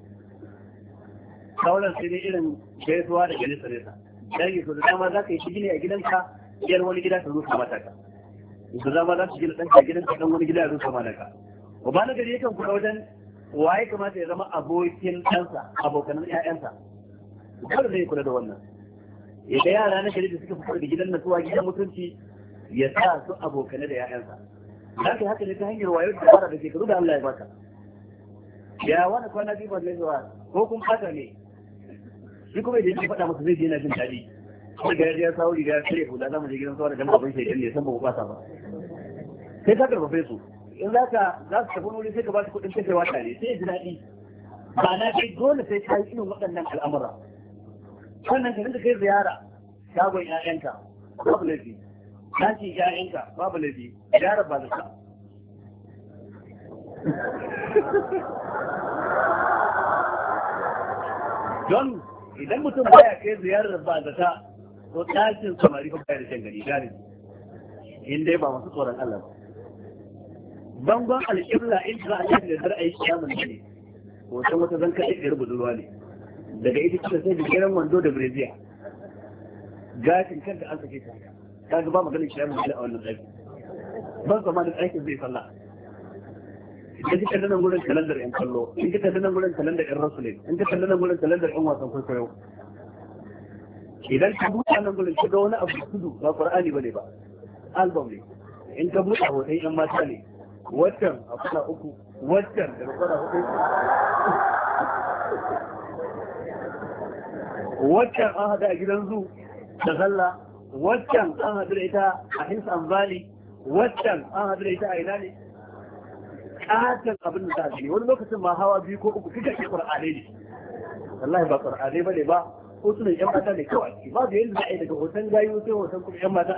S1: sauran sai dai irin gaisuwa da nesa nesa dangi so da dama za ka yi shi a gidanka yar wani gida ta rufa mata ka da dama za ka gina ɗanka a gidanka dan wani gida ya rufa mata ka ba na gari yakan kula wajen waye kamata ya zama abokin ɗansa abokanan ƴaƴansa dole zai kula da wannan ya ga yara na gari da suka fito da gidan nasuwa gidan mutunci ya sa su abokanai da ƴaƴansa za ka yi haka ne ta hanyar wayo da fara da shekaru da Allah ya baka ya wani kwana biyu ba zai zuwa ko kun fata ne shi kuma idan ya faɗa masa zai je yana jin daɗi sai ga ya sawo riga ya kare hula za mu je gidan sauran da babban shaidan ne san ba ku fasa ba sai ka karfafe su in za ka za su tafi wuri sai ka ba su kuɗin kashewa tare sai ya ji daɗi ba na kai dole sai ka yi irin waɗannan al'amura sannan ka rinka kai ziyara shagon ƴaƴanka babu laifi ɗakin ƴaƴanka babu laifi ziyara ba da sa don idan mutum baya kai ziyarar ba da ta to ɗakin samari ba baya da shan gani gani in dai ba masu tsoron Allah ba bangon alƙibla in za a tafi da dar ayi kiyamun ne hoton wata zan kaɗe ɗaya budurwa ne daga ita kika sai da giran wando da breziya gashin kanta an sake ta ta ga ba maganin kiyamun ne a wannan ɗaki ban zama da ɗakin zai sallah idan kika kalli nan gurin kalandar ƴan kallo in kika kalli nan gurin kalandar ƴan rasulun in kika kalli nan gurin kalandar ƴan wasan kwaikwayo idan ka buɗe nan gurin ki ga wani abu tudu ba qur'ani bane ba album ne in ka buɗe hoton ƴan mata ne waccan a kwana uku waccan da kwana hudu waccan an hada a gidan zu da sallah waccan an hadu da ita a hinsan valley waccan an hadu da ita a ina ne katon abin da za a wani lokacin ma hawa biyu ko uku kika ce qur'ani ne wallahi ba qur'ani bane ba ko sunan yan mata ne kawai ba da yanda za a yi daga hoton gayu sai hoton kuma yan mata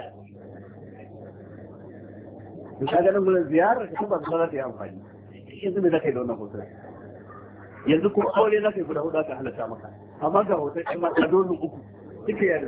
S1: to kaga nan gurin ziyarar ka ba za ta yi amfani yanzu me zaka yi da wannan hoton yanzu ko aure za ka yi guda hudu aka halatta maka amma ga hoton ɗan mata dozin uku suke yada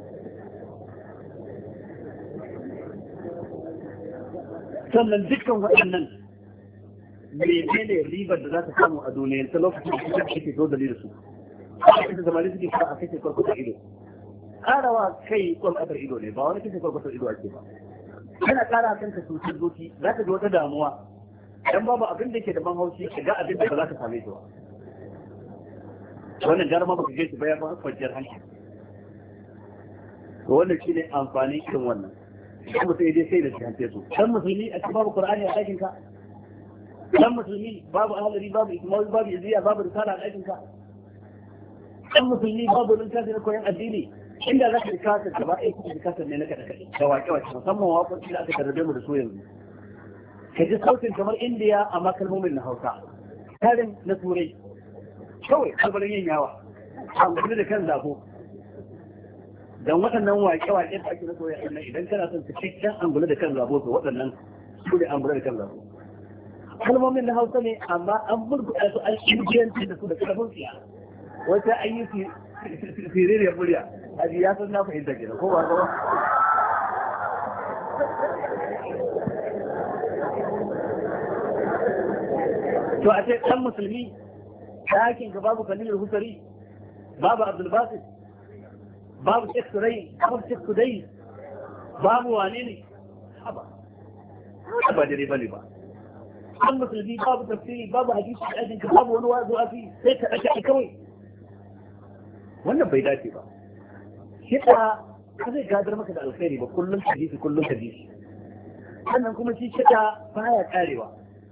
S1: sannan dukkan waɗannan menene ribar da za ta samu a duniya ta lokacin da kake zo da su a cikin zamani suke fara a kashe kwarkwatar ido karawa kai kwarkwatar ido ne ba wani kashe kwarkwatar ido ake ba kana kara kanka cutar zuci za ka ji wata damuwa dan babu abin da ke da ban haushi ka ga abin da ba za ka same shi ba wannan jaruma baka je shi ba ya ba kwanciyar hankali to wannan shine amfanin irin wannan dan mutum dai sai da shi hanke su dan musulmi a cikin babu qur'ani a ɗakin ka dan musulmi babu ahlari babu ismail babu iziya babu risala a ɗakin ka dan musulmi babu littafi na koyon addini inda za ka yi kasar gaba ɗaya kuma kasar ne na kaɗa kaɗe da waƙe-waƙe musamman waƙoƙi da aka tarbe mu da su yanzu ka ji sautin kamar indiya amma kalmomin na hausa tarin na turai kawai albarin yin yawa amfani da kan zafo don waɗannan waƙe-waƙe da ake na soyayya ɗin idan kana son cikakken angula da kan zafo to waɗannan su ne angula da kan zafo kalmomin na hausa ne amma an burbuɗa su an injiyanci da su da kalmar tsiya wata an yi fiririyar murya aji ya san na fahimta kenan ko ba ba to a ce ɗan musulmi ɗakin ka babu kalilul husari babu abdulbasir babu shek surai babu shek sudai babu wane ne haba ba dare bane ba ɗan musulmi babu tafsiri babu hadisi da ajin ka babu wani wazo a fi sai ka ɗaka kawai wannan bai dace ba kiɗa ba zai gadar maka da alkhairi ba kullum hadisi kullum hadisi sannan kuma shi kiɗa baya karewa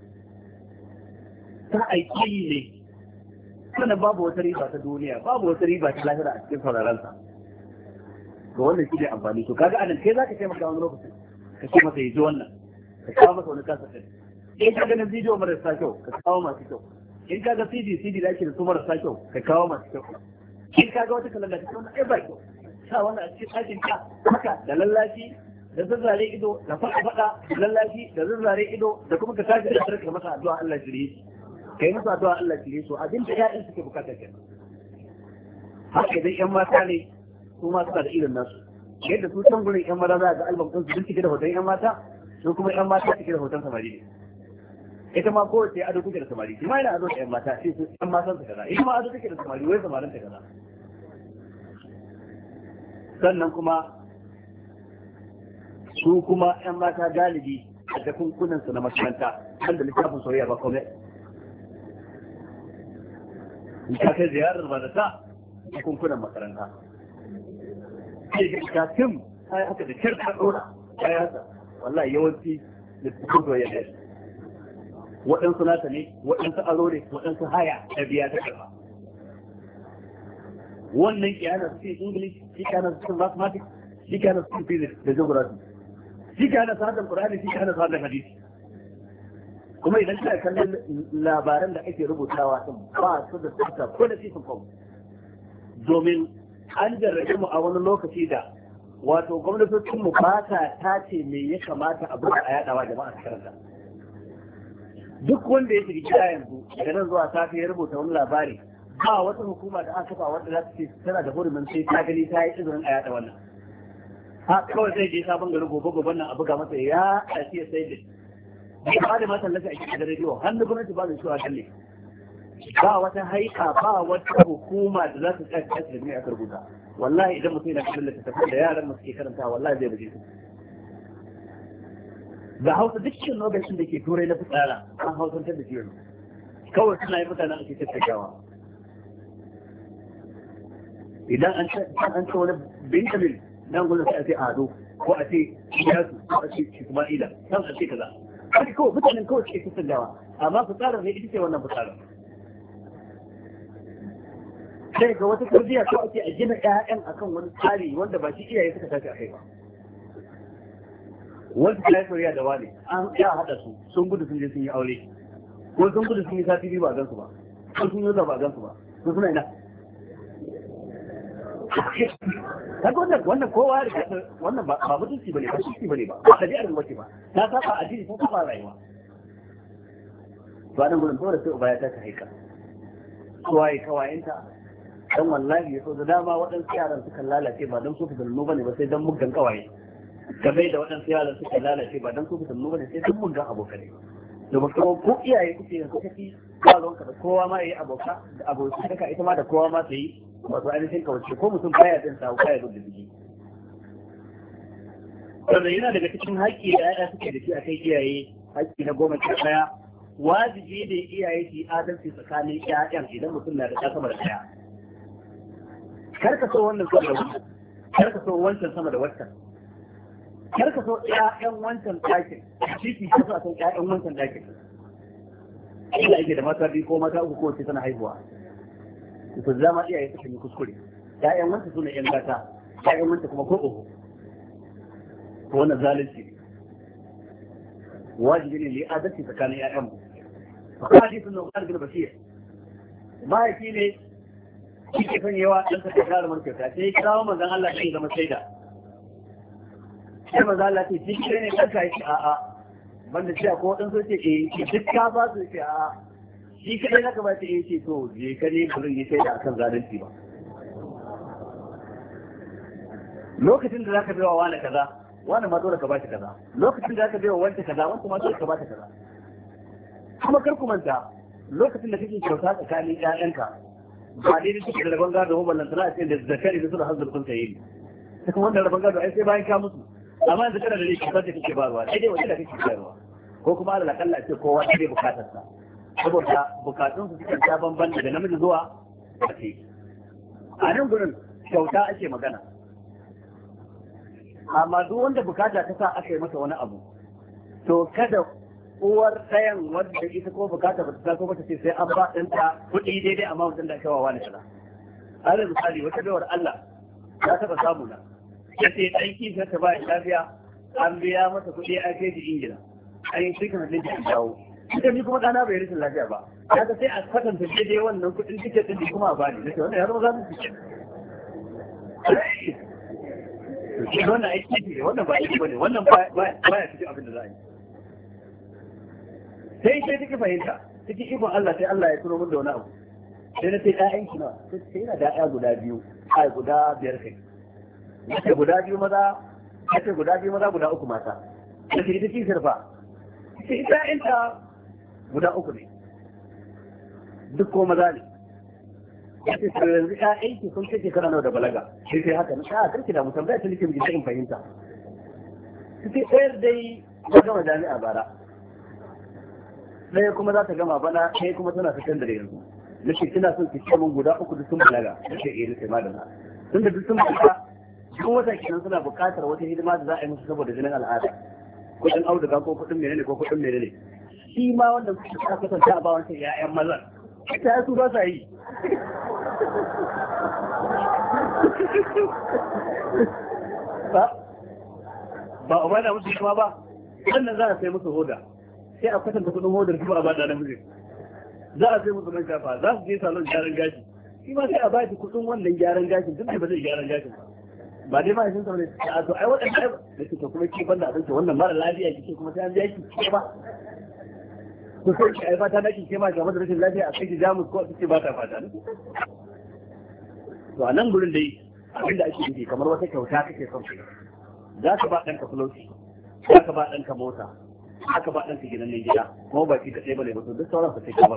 S1: ta aiki ne sannan babu wata riba ta duniya babu wata riba ta lahira a cikin sauraronsa ga wannan shi ne amfani to kaga anan kai zaka taimaka wani lokaci ka ce masa yaji wannan ka kawo masa wani kasa ɗin in ka ganin bidiyo marasa kyau ka kawo masu kyau in ka ga cd cd da ake da su marasa kyau ka kawo masu kyau in ka ga wata kalanda ta wannan ai ba kyau sa wannan a cikin ɗakin ka haka da lallashi da zazzare ido da faɗa faɗa da lallashi da zazzare ido da kuma ka tashi da sarka masa addu'a Allah shirye ka yi masa addu'a Allah shirye su abin da ƴaƴan suke bukata kenan haka idan ƴan mata ne su ma suna da irin nasu yadda su can gurin ƴan maza za ga albam ɗin su duk cike da hoton ƴan mata su kuma ƴan mata cike da hoton samari ne ita ma kowace ado take da samari shi ma yana ado da ƴan mata sai su ƴan matan su kaza ita ma ado take da samari wai samarin ta kaza sannan kuma su kuma ƴan mata galibi a jakunkunan su na makaranta wanda littafin soyayya ba kome in ka kai ziyarar ba da ta jakunkunan makaranta sai ga kafin sai haka da kyar ta dora ya yasa wallahi yawanci littafin soyayya ne waɗansu nata ne waɗansu aro ne waɗansu haya ta biya ta karɓa wannan kiyana su cikin english shi kiyana su cikin mathematics shi kiyana su cikin physics da geography shi kiyana su hadin qur'ani shi kiyana su hadin hadisi kuma idan kana kallon labaran da ake rubutawa din ba su da tsaka ko da cikin kom domin an jarrabe mu a wani lokaci da wato gwamnatocin mu ba ta tace me ya kamata a buga a yadawa jama'a su karanta duk wanda ya shiga gida yanzu daga nan zuwa safe ya rubuta wani labari ba wata hukuma da aka kafa wanda za ta ce tana da hurumin sai ta gani ta yi izinin a yada wannan ha kawai zai je sabon gari gobe gobe nan a buga masa ya ɗaci ya sai da ba da mata lafiya a cikin rediyo hannu gwamnati ba da shi a kalle ba wata haika ba wata hukuma da za ta tsaya ta da mai aka rubuta wallahi idan mutum yana kallon littattafai da yaran mu suke karanta wallahi zai baje su da hausa dukkan lokacin da ke turai na fitsara an hausantar da shi kawai suna yi mutanen ake tattagawa idan an ce wani benjamin nan gudun sai a ce ado ko a ce iyasu ko a ce ismaila kan a ce kaza haka kawai mutanen kawai suke tattagawa amma fitsarar ne ita ce wannan fitsarar sai ga wata tarbiyya ko ake a gina ƴaƴan akan wani tsari wanda ba shi iyaye suka tashi a kai ba wanda ta yi soyayya da wani an ya haɗa su sun gudu sun je sun yi aure ko sun gudu sun yi sati biyu ba a gansu ba ko sun yi ba a gansu ba ko suna ina kaga wannan wannan kowa ya wannan ba ba mutunci bane ba shi bane ba ba tabi'ar mu bace ba ta saba addini ta saba rayuwa to anan gurin dole sai uba ya ta haika suwaye kawayenta. Dan wallahi ya so da dama waɗansu yaran suka lalace ba don su fitannu bane ba sai dan muggan kawaye. Gabai da waɗansu yaran suka lalace ba don su fitannu bane sai dan muggan abokai. To ba ko iyaye kuke yanzu kafi ba ruwanka da kowa ma yayi aboka da abokai kaka ita ma da kowa ma ta yi wato ainihin kawace ko mutum baya jin sa baya da biki. Wanda yana daga cikin haƙƙi da ya'ya suke da shi a kai iyaye haƙƙi na goma sha ɗaya wajibi ne iyaye su yi adalci tsakanin ƴaƴan idan mutum na da ɗa sama da ɗaya. Kar ka so wannan sama da wancan, kar ka so wancan sama da wancan. Kar ka so ƴaƴan wancan ɗakin, ciki ka so a san ƴaƴan wancan ɗakin. Ina ake da mata biyu ko mata uku ko ce tana haihuwa. To zama iyaye suka yi kuskure. Ƴaƴan wancan su ne ƴan gata, ƴaƴan wancan kuma ko uku. To wannan zalunci ne. Wajibi ne yi adalci tsakanin ƴaƴan mu. Akwai hadisin Nu'man bin Bashir. Mahaifi ne shi ke son yawa ɗan saka kare kyauta sai ya kirawo manzon Allah shi zama shaida. Sai manzon Allah ce shi ke ne ɗanka ya ce a'a. Banda shi akwai waɗansu ce eh duk ka ba su ce a'a. Shi kaɗai na gaba ce eh ce to je ka ne ba zan yi shaida akan zalunci ba. Lokacin da za ka bai wa wani kaza wani ma dole ka ba shi kaza lokacin da aka bai wa wanda kaza wanda ma dole ka ba ta kaza kuma kar ku manta lokacin da kake kyauta tsakanin ƴaƴanka ba dai suke da rabon gado ba ballan tana ce da zakari da suna hazzul kun tayi ne kuma wannan rabon gado ai sai bayan ka mutu amma yanzu kana da laifi ba ta kake barwa sai dai wanda da kake bayarwa ko kuma Allah kalla ce kowa sai bukatar sa saboda bukatun su suke ta banban daga namiji zuwa mace a nan gurin kyauta ake magana amma duk wanda bukata ta sa aka yi masa wani abu to kada uwar ɗayan wanda ita ko bukata ba ta so ba ta ce sai an ba ɗanta kuɗi daidai amma mutum da kawawa ne kaza alal misali wata baiwar Allah ya taɓa samu na ya ce ɗan kishiyar ta ba lafiya an biya masa kuɗi an kai shi Ingila an yi cikin hannun da dawo ita ni kuma ɗana bai rashin lafiya ba kaga sai a kwatanta daidai wannan kuɗin tiket ɗin kuma a bani nace wannan ya zama za su tiket shi wannan aiki ne wannan ba aiki bane wannan baya cikin abin da za a yi sai sai take fahimta cikin ikon Allah sai Allah ya tuno min da wani abu sai na sai ƴaƴan ki nawa sai yana da ƴaƴa guda biyu ai guda biyar kai nace guda biyu maza nace guda biyu maza guda uku mata nace ita ce sirfa sai ita ƴaƴanta guda uku ne duk ko maza ne yace to yanzu ƴaƴan ki sun kace kana nawa da balaga sai sai haka na a karki da mutum da ta nake miji sai in fahimta sai ɗayar dai ta gama jami'a bara ɗaya kuma za ta gama bana ɗaya kuma tana sakandare yanzu nake kina son ki ce min guda uku duk sun balaga nake eh nake madalla tunda duk sun balaga duk wata kenan suna buƙatar wata hidima da za a yi musu saboda jinin al'ada kuɗin auduga ko kuɗin menene ko kuɗin menene shi ma wanda suka kasance a ba wancan ƴaƴan mazan ta su ba sa yi ba a bada musu kuma ba wannan za a sai musu hoda sai a kwatanta kudin hodar kuma a bada namiji za a sai musu man shafa za su je salon gyaran gashi shi ma sai a baki kudin wannan gyaran gashin duk da ba zai gyaran gashin ba ba dai ma shin saboda a to ai wadannan da ke kuma ke banda abin ke wannan mara lafiya kike kuma sai an biya ki ba to sai ki ai fata nake ke ma ga da rashin lafiya a kai ki jamus ko kike ba ta fata to a nan gurin dai abin da ake nufi kamar wata kyauta kake son ka za ka ba ɗanka fulauci za ka ba ɗanka mota za ka ba ɗanka gidan nan gida kuma ba shi ka tsaye bane ba to duk sauransa sai ka ba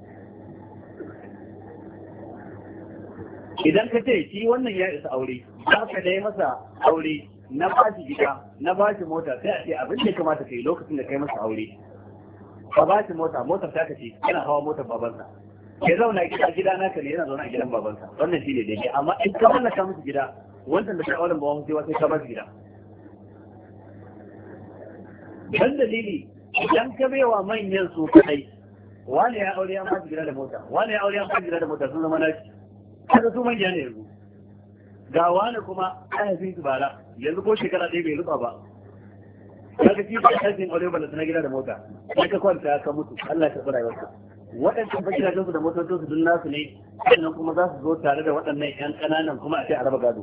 S1: idan ka ce shi wannan ya isa aure za ka dai masa aure na ba shi gida na ba shi mota sai a ce abin da ya kamata ka yi lokacin da kai masa aure ka ba shi mota motar ta kace yana hawa motar babansa ya zauna gida gida naka ne yana zauna a gidan babansa wannan shi ne daidai amma in ka mallaka musu gida wannan da kai auren baban sai wata ka ba gida dan dalili idan ka baiwa manyan su kadai wani ya aure ya ma gida da mota wani ya aure ya ma gida da mota sun zama nashi kada su manya ne yanzu ga wani kuma an haifi su bara yanzu ko shekara ɗaya bai rufa ba kaga shi ba haifi aure ba da na gida da mota sai ka kwanta ka mutu Allah ya tsara rayuwarka waɗancan ba gidajen su da motocin su dun nasu ne sannan kuma za su zo tare da waɗannan ƴan ƙananan kuma a ce a raba gado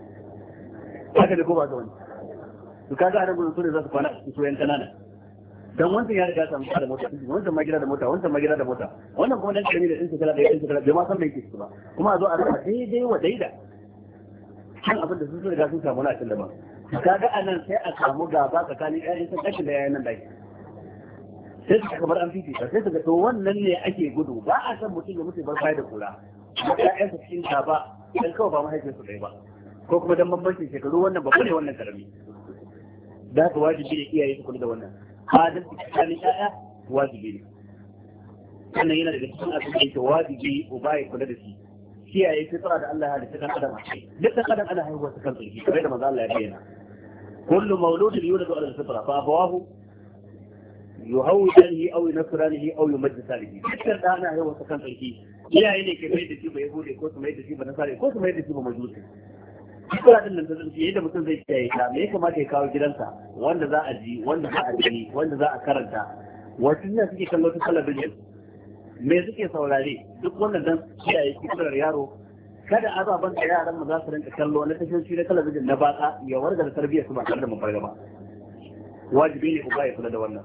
S1: haka da ko ba ta wani to kaga a nan gudun su ne za su kwana a cikin ƴan ƙananan dan wancan ya riga samu da mota wancan ma gida da mota wancan ma gida da mota wannan kuma dan karami da din shekara da din shekara bai ma san me yake ba kuma a zo a rika daidai wa daida kan abin da sun riga sun samu na cin da ba kaga anan sai a samu gaba tsakanin ƴaƴan sun dakin da yayin nan dai sai su kamar an fifi sai su ga to wannan ne ake gudu ba a san mutum ya mutu bar baya da kula ƴaƴan su cikin gaba dan kawai ba mahaifin su dai ba ko kuma dan bambancin shekaru wannan ba ne wannan karami da ka wajibi ne iyaye su kula da wannan adalci tsakanin ƴaƴa wajibi ne wannan yana daga cikin abin da yake wajibi uba ya kula da shi kiyaye fitra da Allah ya halitta kan adam duk da adam ana haihuwa ta kan tsarki kamar da manzo Allah ya bayyana kullu mawludin yuladu ala al-fitra fa abawahu yuhawidanihi aw yunasranihi aw yumajjisanihi dukkan da ana haihuwa ta kan tsarki iyaye ne ke mai da shi ba yahudi ko su mai da shi ba nasara ko su mai da shi ba majusi fitra din nan ta tsarki yadda mutum zai kiyaye ta me ya kamata ya kawo gidansa wanda za a ji wanda za a gani wanda za a karanta wasu ne suke kallo ta talabijin me suke saurare duk wannan dan kiyaye fitrar yaro kada azaban da yaran mu za su rinka kallo na tashoshi na talabijin na baka ya warga da tarbiyyar su ba tare da mafarga ba wajibi ne uba ya kula da wannan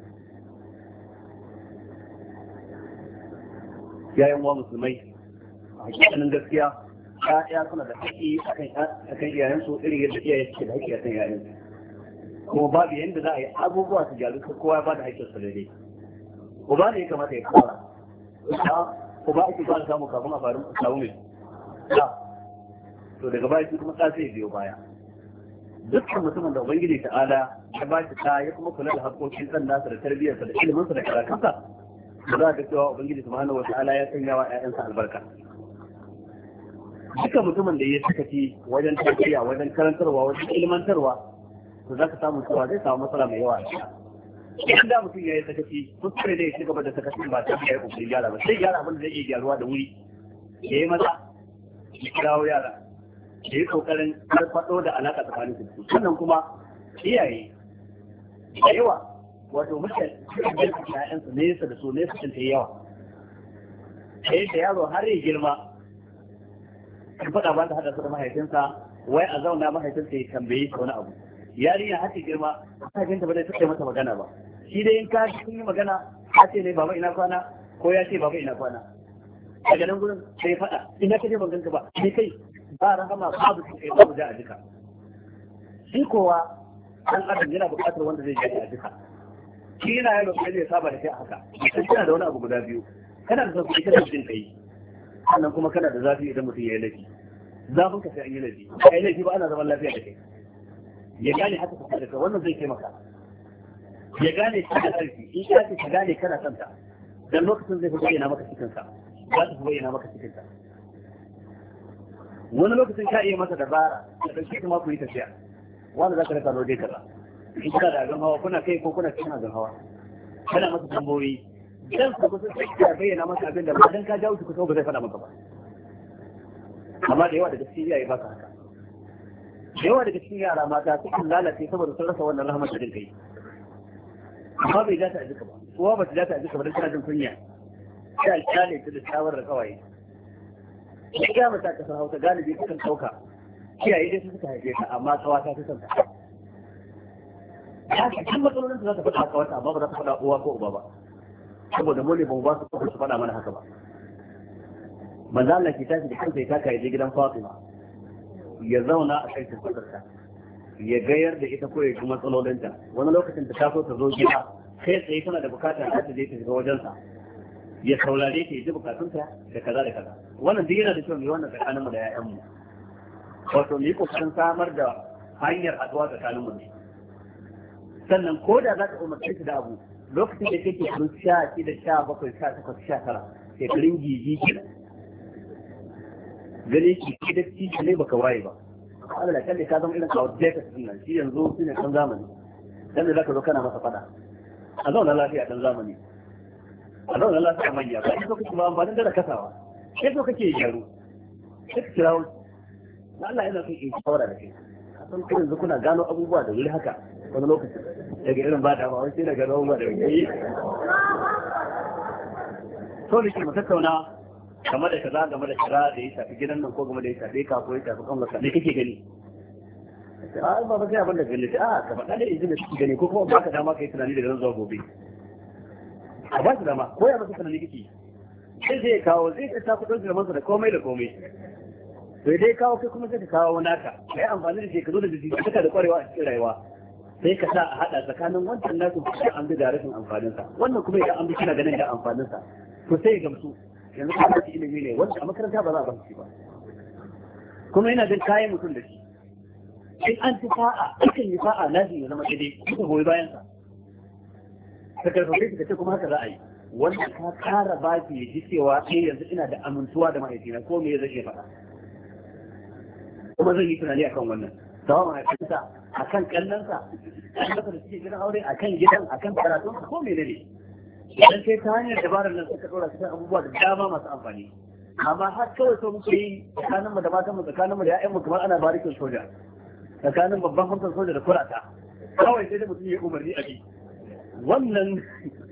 S1: yayin wa musulmai a hakikanin gaskiya ya suna da haƙƙi akan iyayensu irin yadda iyaye suke da haƙƙi akan iyayensu kuma babu yadda za a yi abubuwa su gyaru kowa ya ba da haƙƙinsa daidai uba ne ya kamata ya fara ko ba ake fara samu kafin a faru samu mai da to daga baya shi kuma sai biyo baya dukkan mutumin da ubangiji ta'ala ya ba shi ta ya kuma kula da haƙƙoƙin ɗan nasa da tarbiyyarsa da iliminsa da karatunsa da za ka cewa ubangiji subhanahu wa ta'ala ya sanya wa ƴaƴansa albarka dukkan mutumin da ya sakaci wajen tarbiyya wajen karantarwa wajen ilmantarwa to za ka samu cewa zai samu matsala mai yawa a cikin idan da mutum ya yi sakaci kuskure da ya ci gaba da sakacin ba ta ya kokarin gyara ba sai gyara abin da zai iya gyaruwa da wuri ya yi maza ya kirawo yara ya yi kokarin farfaɗo da alaƙa tsakanin su sannan kuma iyaye da yawa wato mutane suka bai su ƴaƴansu nesa da su nesa sun ta yawa ta yadda yaro har ya girma kan faɗa ba ta haɗa su da mahaifinsa wai a zauna mahaifinsa ya tambaye shi wani abu yarinya har ta girma mahaifinta ba zai taɓa masa magana ba shi dai in ka sun yi magana ya ce ne baba ina kwana ko ya ce baba ina kwana daga nan gurin sai faɗa ina ka je ban ganka ba ni kai ba rahama babu kai babu da a duka shi kowa an adam yana buƙatar wanda zai ji a duka shi yana yaro kai zai saba da kai a haka sai kana da wani abu guda biyu kana da sauki kana jin kai sannan kuma kana da zafi idan mutum ya yi laifi zafin ka sai an yi laifi kai laifi ba ana zaman lafiya da kai ya gane haka ka da wannan zai taimaka ya gane shi da sarki in ka ce ka gane kana santa dan lokacin zai fi bayyana maka cikin sa za ta fi bayyana maka cikin sa wani lokacin ka iya masa dabara da dauke kuma ku yi tafiya wanda za ka rika zo dai kaza in kana da gan hawa kuna kai ko kuna cikin gan hawa kana masa tambayoyi dan ku kusa sai ka bayyana masa abin da ba dan ka jawo shi kusa ba zai faɗa maka ba amma da yawa daga cikin iyaye ba ka haka yawa daga cikin yara mata sukan lalace saboda sun rasa wannan rahmar da jin kai amma bai dace a jika ba kowa ba ta dace a jika ba don tana jin kunya sai a kyale ta da shawarar kawai ya mata kasar hausa galibi sukan ɗauka kiyaye dai su suka haife ta amma kawa ta fi son ta ya ce kan matsalolin su za ta faɗa kawata amma ba za ta faɗa uwa ko uba ba saboda mu ne ba mu ba su kuɗi su faɗa mana haka ba manzo Allah ke tashi da kansa ya taka ya je gidan Fatima ya zauna a kai tattakarta ya gayar da ita ko ya ji matsalolinta wani lokacin ta taso ta zo gida kai tsaye tana da bukatar da ta je ta shiga wajensa ya saurare ta ya ji bukatunta da kaza da kaza wannan duk yana da kyau ne wannan tsakaninmu da 'ya'yanmu wato mu yi kokarin samar da hanyar haɗuwa tsakaninmu ne sannan ko da za ka umarce shi da abu lokacin da kake kun sha da sha bakwai sha takwas sha tara shekarun gigi kenan gani ki ki da ci ne baka waye ba Allah da kalle ka zama irin outdated din nan shi yanzu shine kan zamani dan da zaka zo kana masa fada a zauna lafiya dan zamani a zauna lafiya manya ba so kake ba amfani da kasawa sai so kake yaro sai ka kirawo Allah yana son in shawara da kai a san kun yanzu kuna gano abubuwa da wuri haka wani lokaci daga irin ba da ba wai sai daga abubuwa da wuri so ne ki mu tattauna game da kaza game da kaza da ya shafi gidan nan ko game da ya shafi ka ko ya shafi kanka ne kake gani a ba ba sai abin da gani a ka faɗa da izinin shi gani ko kuma ba ka dama kai tunani daga nan zuwa gobe a ba shi dama ko ya masa tunani kake sai zai kawo zai ta kudin girmansa da komai da komai sai dai kawo kai kuma sai ka kawo naka kai amfani da shekaru da jiki da kwarewa a cikin rayuwa sai ka sa a hada tsakanin wancan nasu da an bi da rashin amfanin sa wannan kuma idan an bi kina ganin da amfanin sa to sai ya gamsu yanzu ka ba ilimi ne wanda a makaranta ba za a ba shi ba kuma yana da kayan mutum da shi in an ci sa'a akan yi sa'a lafi ya zama daidai kuka goyi bayan sa ka karfafe shi ka ce kuma haka za a yi wanda ka kara ba shi ya ji cewa eh yanzu ina da amintuwa da mahaifina ko me zai iya faɗa kuma zan yi tunani akan wannan sawa mahaifinsa akan kallonsa an masa da suke gidan aure akan gidan akan karatun ko me ne idan sai ta hanyar dabarar nan suka ɗora cikin abubuwa da dama masu amfani amma har kawai so muke yi tsakaninmu da matanmu tsakaninmu da 'ya'yanmu kamar ana barikin soja tsakanin babban hamsan soja da kurata kawai sai da mutum ya umarni a bi wannan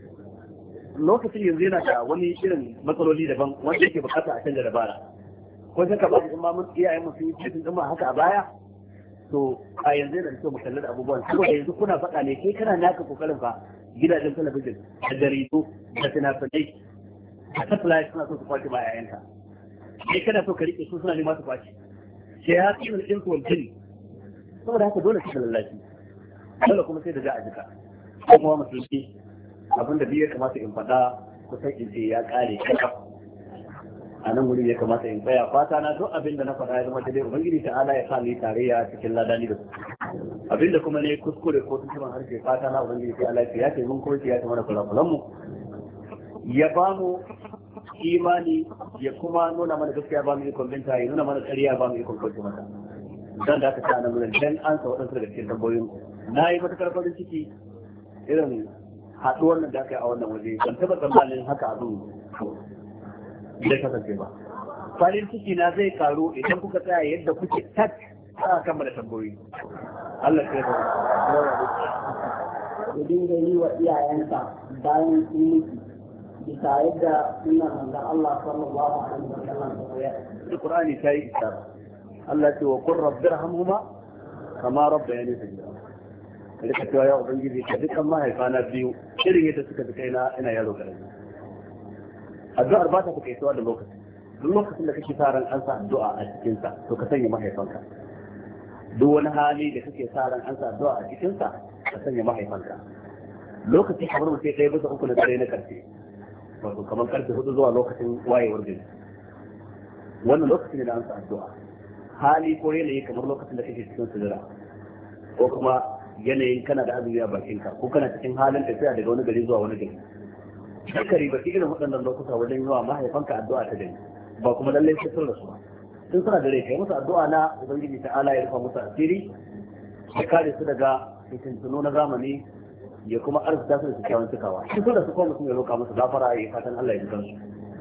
S1: lokacin yanzu yana da wani irin matsaloli daban wanda yake bukata a canza dabara ko shaka ba in ma mun iyayen mu sun yi cikin din haka a baya to a yanzu yana da kyau mu kalli da abubuwan saboda yanzu kuna faɗa ne kai kana naka kokarin fa gidajen talabijin da jaridu da finafinai a satellite suna so su kwace ma yayanka kai kana so ka rike su suna nema su kwace sai ya ci min ɗin kuwan jini saboda haka dole su da lallashi dole kuma sai da za a jika ko kuma musulmi abinda biyu ya kamata in faɗa kusan in ce ya ƙare kakaf a nan wuri ya kamata in tsaya fata na duk abin da na faɗa ya zama daidai ubangiji ta ala ya sa ni tarayya cikin ladani da su abin da kuma ne kuskure ko tuntuban harshe fata na ubangiji ta ala ya ce mun koyi ya ce mana kulakulan mu ya ba mu imani ya kuma nuna mana gaskiya ba mu ikon binta ya nuna mana ƙarya ba mu ikon kauce mata dan da aka sa nan wurin dan an sa waɗansu daga cikin tambayoyin na yi matakar farin ciki irin haɗuwar nan da aka yi a wannan waje ban taɓa tsammanin haka abin zai kasance ba farin ciki na zai karu idan kuka tsaya yadda kuke tak a kammala tambayoyi Allah ya yarda
S2: ya dinga yi wa iyayensa bayan sun mutu bisa yadda sunan manzon Allah sallallahu alaihi wa sallam ta koyar
S1: Qur'ani ta yi isara Allah ce wa qur rabbirhamhuma kama rabbayani saghira rika cewa ya ubangiji ka dukkan mahaifana biyu irin yadda suka fi kaina ina yaro karami addu'ar ba ta kai da lokaci duk lokacin da kake sa ran an sa addu'a a cikin sa to ka sanya mahaifanka duk wani hali da kake sa ran an sa addu'a a cikin sa ka sanya mahaifanka lokaci kamar mutum ɗaya bisa uku na dare na karfe wato kamar karfe hudu zuwa lokacin wayewar gari wannan lokacin ne da an sa addu'a hali ko yanayi kamar lokacin da kake cikin sujura ko kuma yanayin kana da azumi a bakinka ko kana cikin halin tafiya daga wani gari zuwa wani gari shekari ba irin waɗannan lokuta wajen yawa mahaifanka addu'a ta gani ba kuma lallai sai sun rasu ba sun suna da rai kai musu addu'a na ubangiji ta ala ya rufa musu asiri ya kare su daga fitintunu na zamani ya kuma arzuta su da kyakkyawan cikawa shi sun rasu kuma mutum ya roƙa musu gafara ya fatan Allah ya ji kansu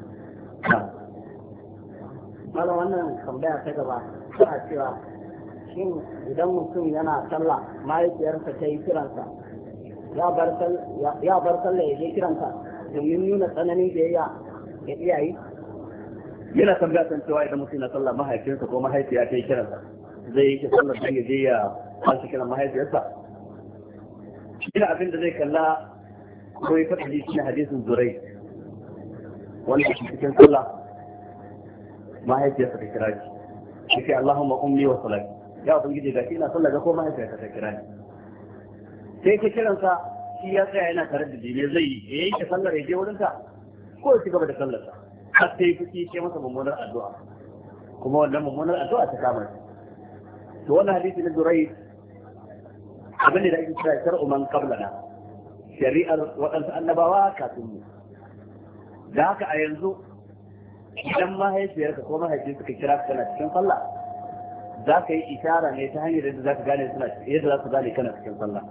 S2: malam wannan tambaya ta gaba suna cewa shin idan mutum yana sallah mahaifiyarsa ta yi kiransa ya bar sallah ya je kiransa domin nuna tsananin biyayya ga iyaye
S1: yana tambaya kan cewa idan mutum na sallah mahaifinsa ko mahaifiya ta yi kiransa zai yi sallar da ya je ya kwashe kiran mahaifiyarsa ina abin da zai kalla ko ya faɗa shi ne hadisin zurai wanda shi cikin sallah mahaifiyarsa ta kira shi shi Allahumma ummi wa salati ya ubangiji ga ina sallah ga ko mahaifiyarsa ta kira ni sai ke kiransa shi ya tsaya yana tare da jibe zai yi ya yanke sallar ya je wurinta ko ya ci gaba da sallarsa har sai fuki ce masa mummunar addu'a kuma wannan mummunar addu'a ta kama shi to wannan hadisi na Durai abin da ake kira shar'u man qablana shari'ar waɗansu annabawa kafin mu da haka a yanzu idan mahaifiyarka ko mahaifi suka kira ka kana cikin sallah za ka yi ishara ne ta hanyar yadda za ka gane suna yadda za su gane kana cikin sallah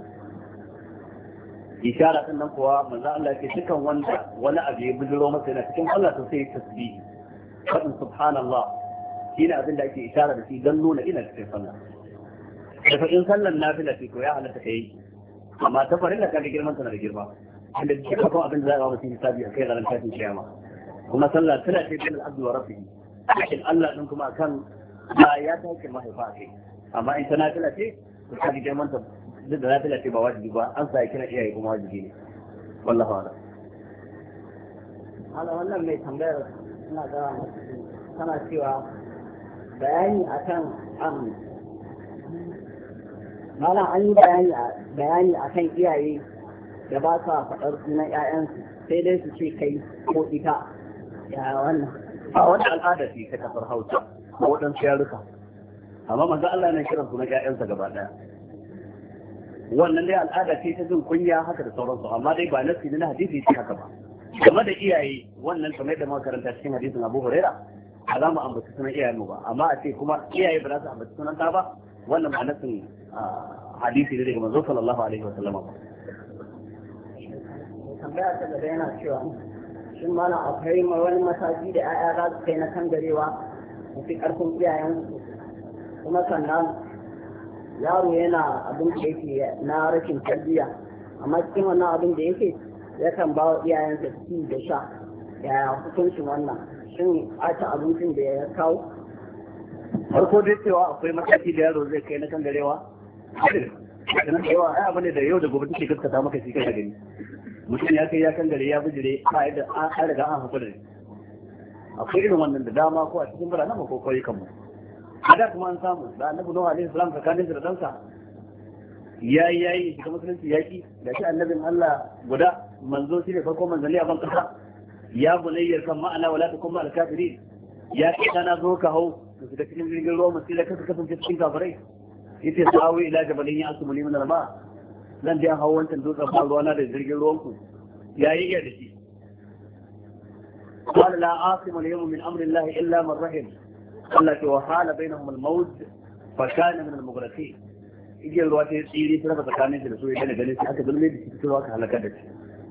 S1: ishara din nan kuwa manzo Allah yake cikin wanda wani abu ya bujiro masa yana cikin Allah to sai tasbihi fadin subhanallah shine abin da ake ishara da shi dan nuna ina cikin sallah da fadin sallan nafila ce to ya halatta kai amma ta farilla kaga girman tana da girma inda duk kuma abin da za a ba mutum hisabi a kai ranar tashin kiyama kuma sallah tana ce bil abdu wa rabbihi lakin Allah din kuma kan ba ya take mahaifa kai amma in tana tana ce to ka ji girman ta duk da lafiya ce ba wajibi ba an sa kira iyaye kuma wajibi ne wallahi wala
S2: ala wannan mai tambayar ina ga tana cewa bayani akan am mana an yi bayani bayani akan iyaye da ba sa faɗar sunan ƴaƴansu sai dai su ce kai ko ita ya wannan
S1: a wannan al'ada ce ta kasar Hausa ko waɗansu yaruka amma manzo Allah yana kiran sunan ƴaƴansa gaba ɗaya wannan dai al'ada ce ta jin kunya haka da sauransu amma dai ba nasi na hadisi ce haka ba game da iyaye wannan kamar da muka karanta cikin hadisin Abu Huraira ba za mu ambaci sunan iyayenmu ba amma a ce kuma iyaye ba za su ambaci sunan ta ba wannan ba nasin hadisi ne daga manzo sallallahu alaihi wa sallam ba
S2: tambaya ta gaba yana cewa shin mana akwai wani mataki da 'ya'ya za su kai na kangarewa su fi ƙarfin iyayensu kuma sannan yaro yana abin da yake na rashin tarbiyya amma cikin wannan abin da yake yakan ba wa iyayensa ci da sha yaya hukuncin wannan shin a ci abincin da ya kawo
S1: farko dai cewa akwai mataki da yaro zai kai na kangarewa da yawa ai abu ne da yau da gobe take gaskata maka shi kai da gani mutum ya kai ya kangare ya bijire a yadda an riga an hakura ne akwai irin wannan da dama ko a cikin biranen mu ko koyi kanmu kada kuma an samu da annabi Nuhu alaihi salam tsakanin da dansa yayi yayi shiga musulunci yaki da shi annabin Allah guda manzo shi ne farko manzali a ban kasa ya bunayyar kan ma'ana wala takum ma'al kafirin ya kai kana zo ka hau da cikin jirgin ruwa mu sai ka kasance cikin kafirai yace sawi ila jabalin ya asmu liman al-ma zan je hawo wancan dutsen ba ruwana da jirgin ruwan ku yayi iya da shi qala la asima al-yawma min amri Allah illa man rahim Allah wa hala bainahum al-mawj fa kana min al-mughraqin igiyar ruwa ta tsiri ta raba tsakanin da su ya gane gane aka dulme da cikin ruwa ka halaka da shi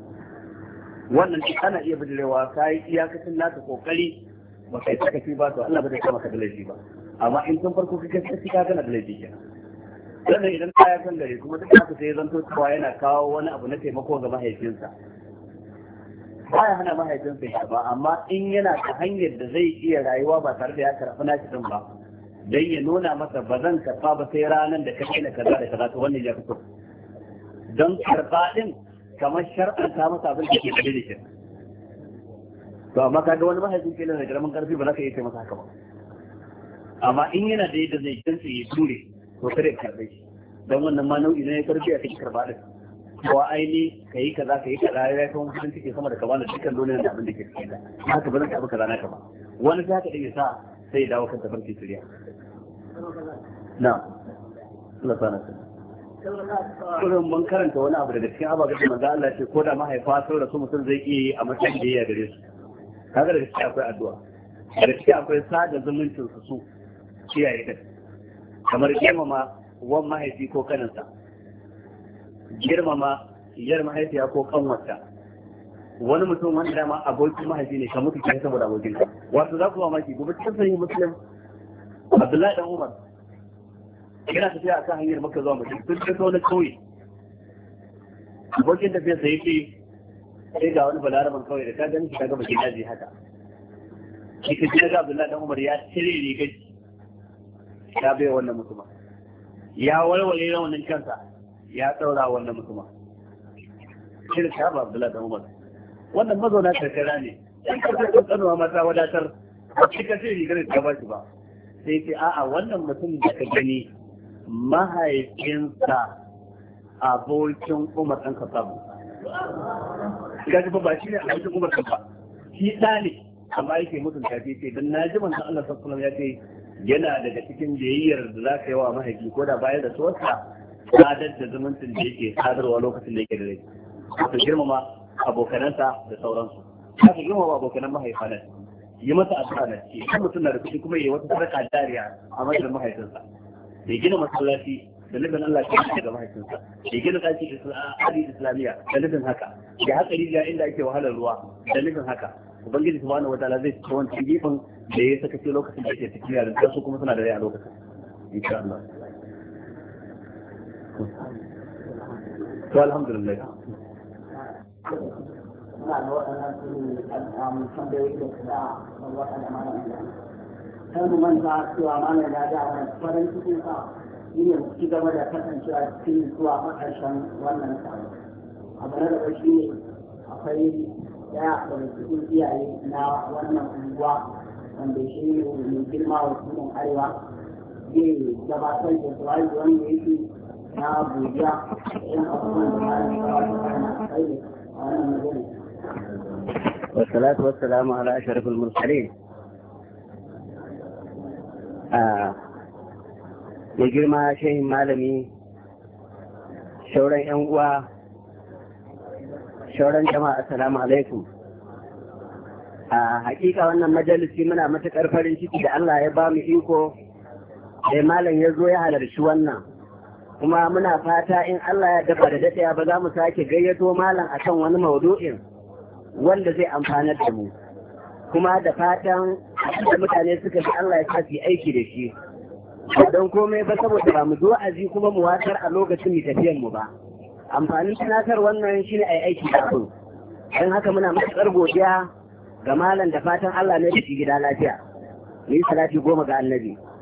S1: wannan shi ana iya bijirewa kai iyakacin naka kokari ba kai saka shi ba to Allah ba zai kama ka da laifi ba amma in tun farko kake saka ka kana da laifi kenan sannan idan kaya kan gare kuma duk haka sai zanto cewa yana kawo wani abu na taimako ga mahaifinsa baya hana mahaifinsa ya ba amma in yana ta hanyar da zai iya rayuwa ba tare da ya karɓi nashi din ba dan ya nuna masa ba zan karɓa ba sai ranar da kake na kaza da kaza to wannan ya fito don karɓa din kamar shar'anta masa abin da ke da shi to amma kaga wani mahaifin ke da karamin karfi ba za ka iya kai masa haka ba amma in yana da yadda zai kanta ya ture to kare karbe shi dan wannan ma nau'i ne karfi a cikin karba din ko aini kai kaza kai kaza ya kan mutum take sama da kabana dukkan dole da abin da ke cikin da haka ba zan taɓa kaza naka ba wani sai haka din sa sai ya dawo kan tafarki suriya na Allah sana kullum mun karanta wani abu daga cikin ababen da manzo Allah ce ko da mahaifa sun rasu mutum zai iya yi a matsayin da ya gare su kaga daga cikin akwai addu'a daga cikin akwai sada zumuncin su su kiyaye din kamar girmama wan mahaifi ko kaninsa girmama yar mahaifiya ko kanwarta wani mutum wanda dama abokin mahaifi ne ka mutu kai saboda abokin ka wato za ku mamaki gobe cikin sahihi muslim Abdullahi dan Umar yana tafiya akan hanyar Makka zuwa Madina sun kai wani kauye abokin tafiyar sa yake sai ga wani balaraban kauye da ka gani shi kaga bakin daji haka shi ka ga Abdullahi dan Umar ya cire rigar ya bai wannan mutuma ya walwale na wannan kansa ya tsaura wannan mutuma shi da shaba Abdullahi dan Umar wannan mazauna karkara ne yan karkar kanuwa mata wadatar a cikin sai rigar da ba shi ba sai ce a'a wannan mutum da ka gani mahaifinsa abokin Umar ɗan Khattab gaji ba shi ne abokin Umar ɗan ba shi ɗa ne amma yake mutunta ce don na ji manzon Allah sallallahu alaihi wasallam ya ce yana daga cikin biyayyar da za ka yi wa mahaifi ko da bayan da tsohonsa sadar da zumuncin da yake sadarwa lokacin da yake da rai wato girmama abokanansa da sauransu ka ka girmama abokanan mahaifa na yi masa addu'a na ce kan mutum na da kuɗi kuma yi wata sadaka jariya a madadin mahaifinsa da gina masallaci da nufin Allah ke yi daga mahaifinsa da gina ɗaki adi islamiyya da nufin haka da haka rijiya inda ake wahalar ruwa da nufin haka ubangiji subhanahu wataala zai ci wancan gefen da ya saka ce lokacin da yake cikin yaran su kuma suna da rai a lokacin insha Allah to alhamdulillah
S2: kan mu manta cewa mana da da farin cikin sa shi ne mu ci gaba da kasancewa cikin zuwa makarshen wannan taro. Abu na gaba shi ne akwai daya daga cikin iyaye na wannan unguwa wanda shi ne mai girma wakilin arewa zai gabatar da jawabi wanda yake na godiya da yan abubuwan da malam kawai da kana kai a wannan magana.
S3: والصلاة والسلام على أشرف المرسلين. mai girma shehin malami, shauran yan uwa, shauran jama'a, assalamu alaikum. A hakika wannan majalisi muna matuƙar farin ciki da Allah ya ba mu iko da malam ya zo ya halarci wannan, kuma muna fata in Allah ya dafa da daɗaya ba za mu sake gayyato malam akan wani maudu'in wanda zai amfanar da mu, kuma da fatan da mutane suka ji Allah ya sa su aiki da shi. Don komai ba saboda ba mu zo azi kuma mu watsar a lokacin mu tafiyan mu ba. Amfanin tunatar wannan shine ai aiki da abin. Don haka muna matuƙar godiya ga malam da fatan Allah ne da shi gida lafiya. Ni salati goma ga annabi.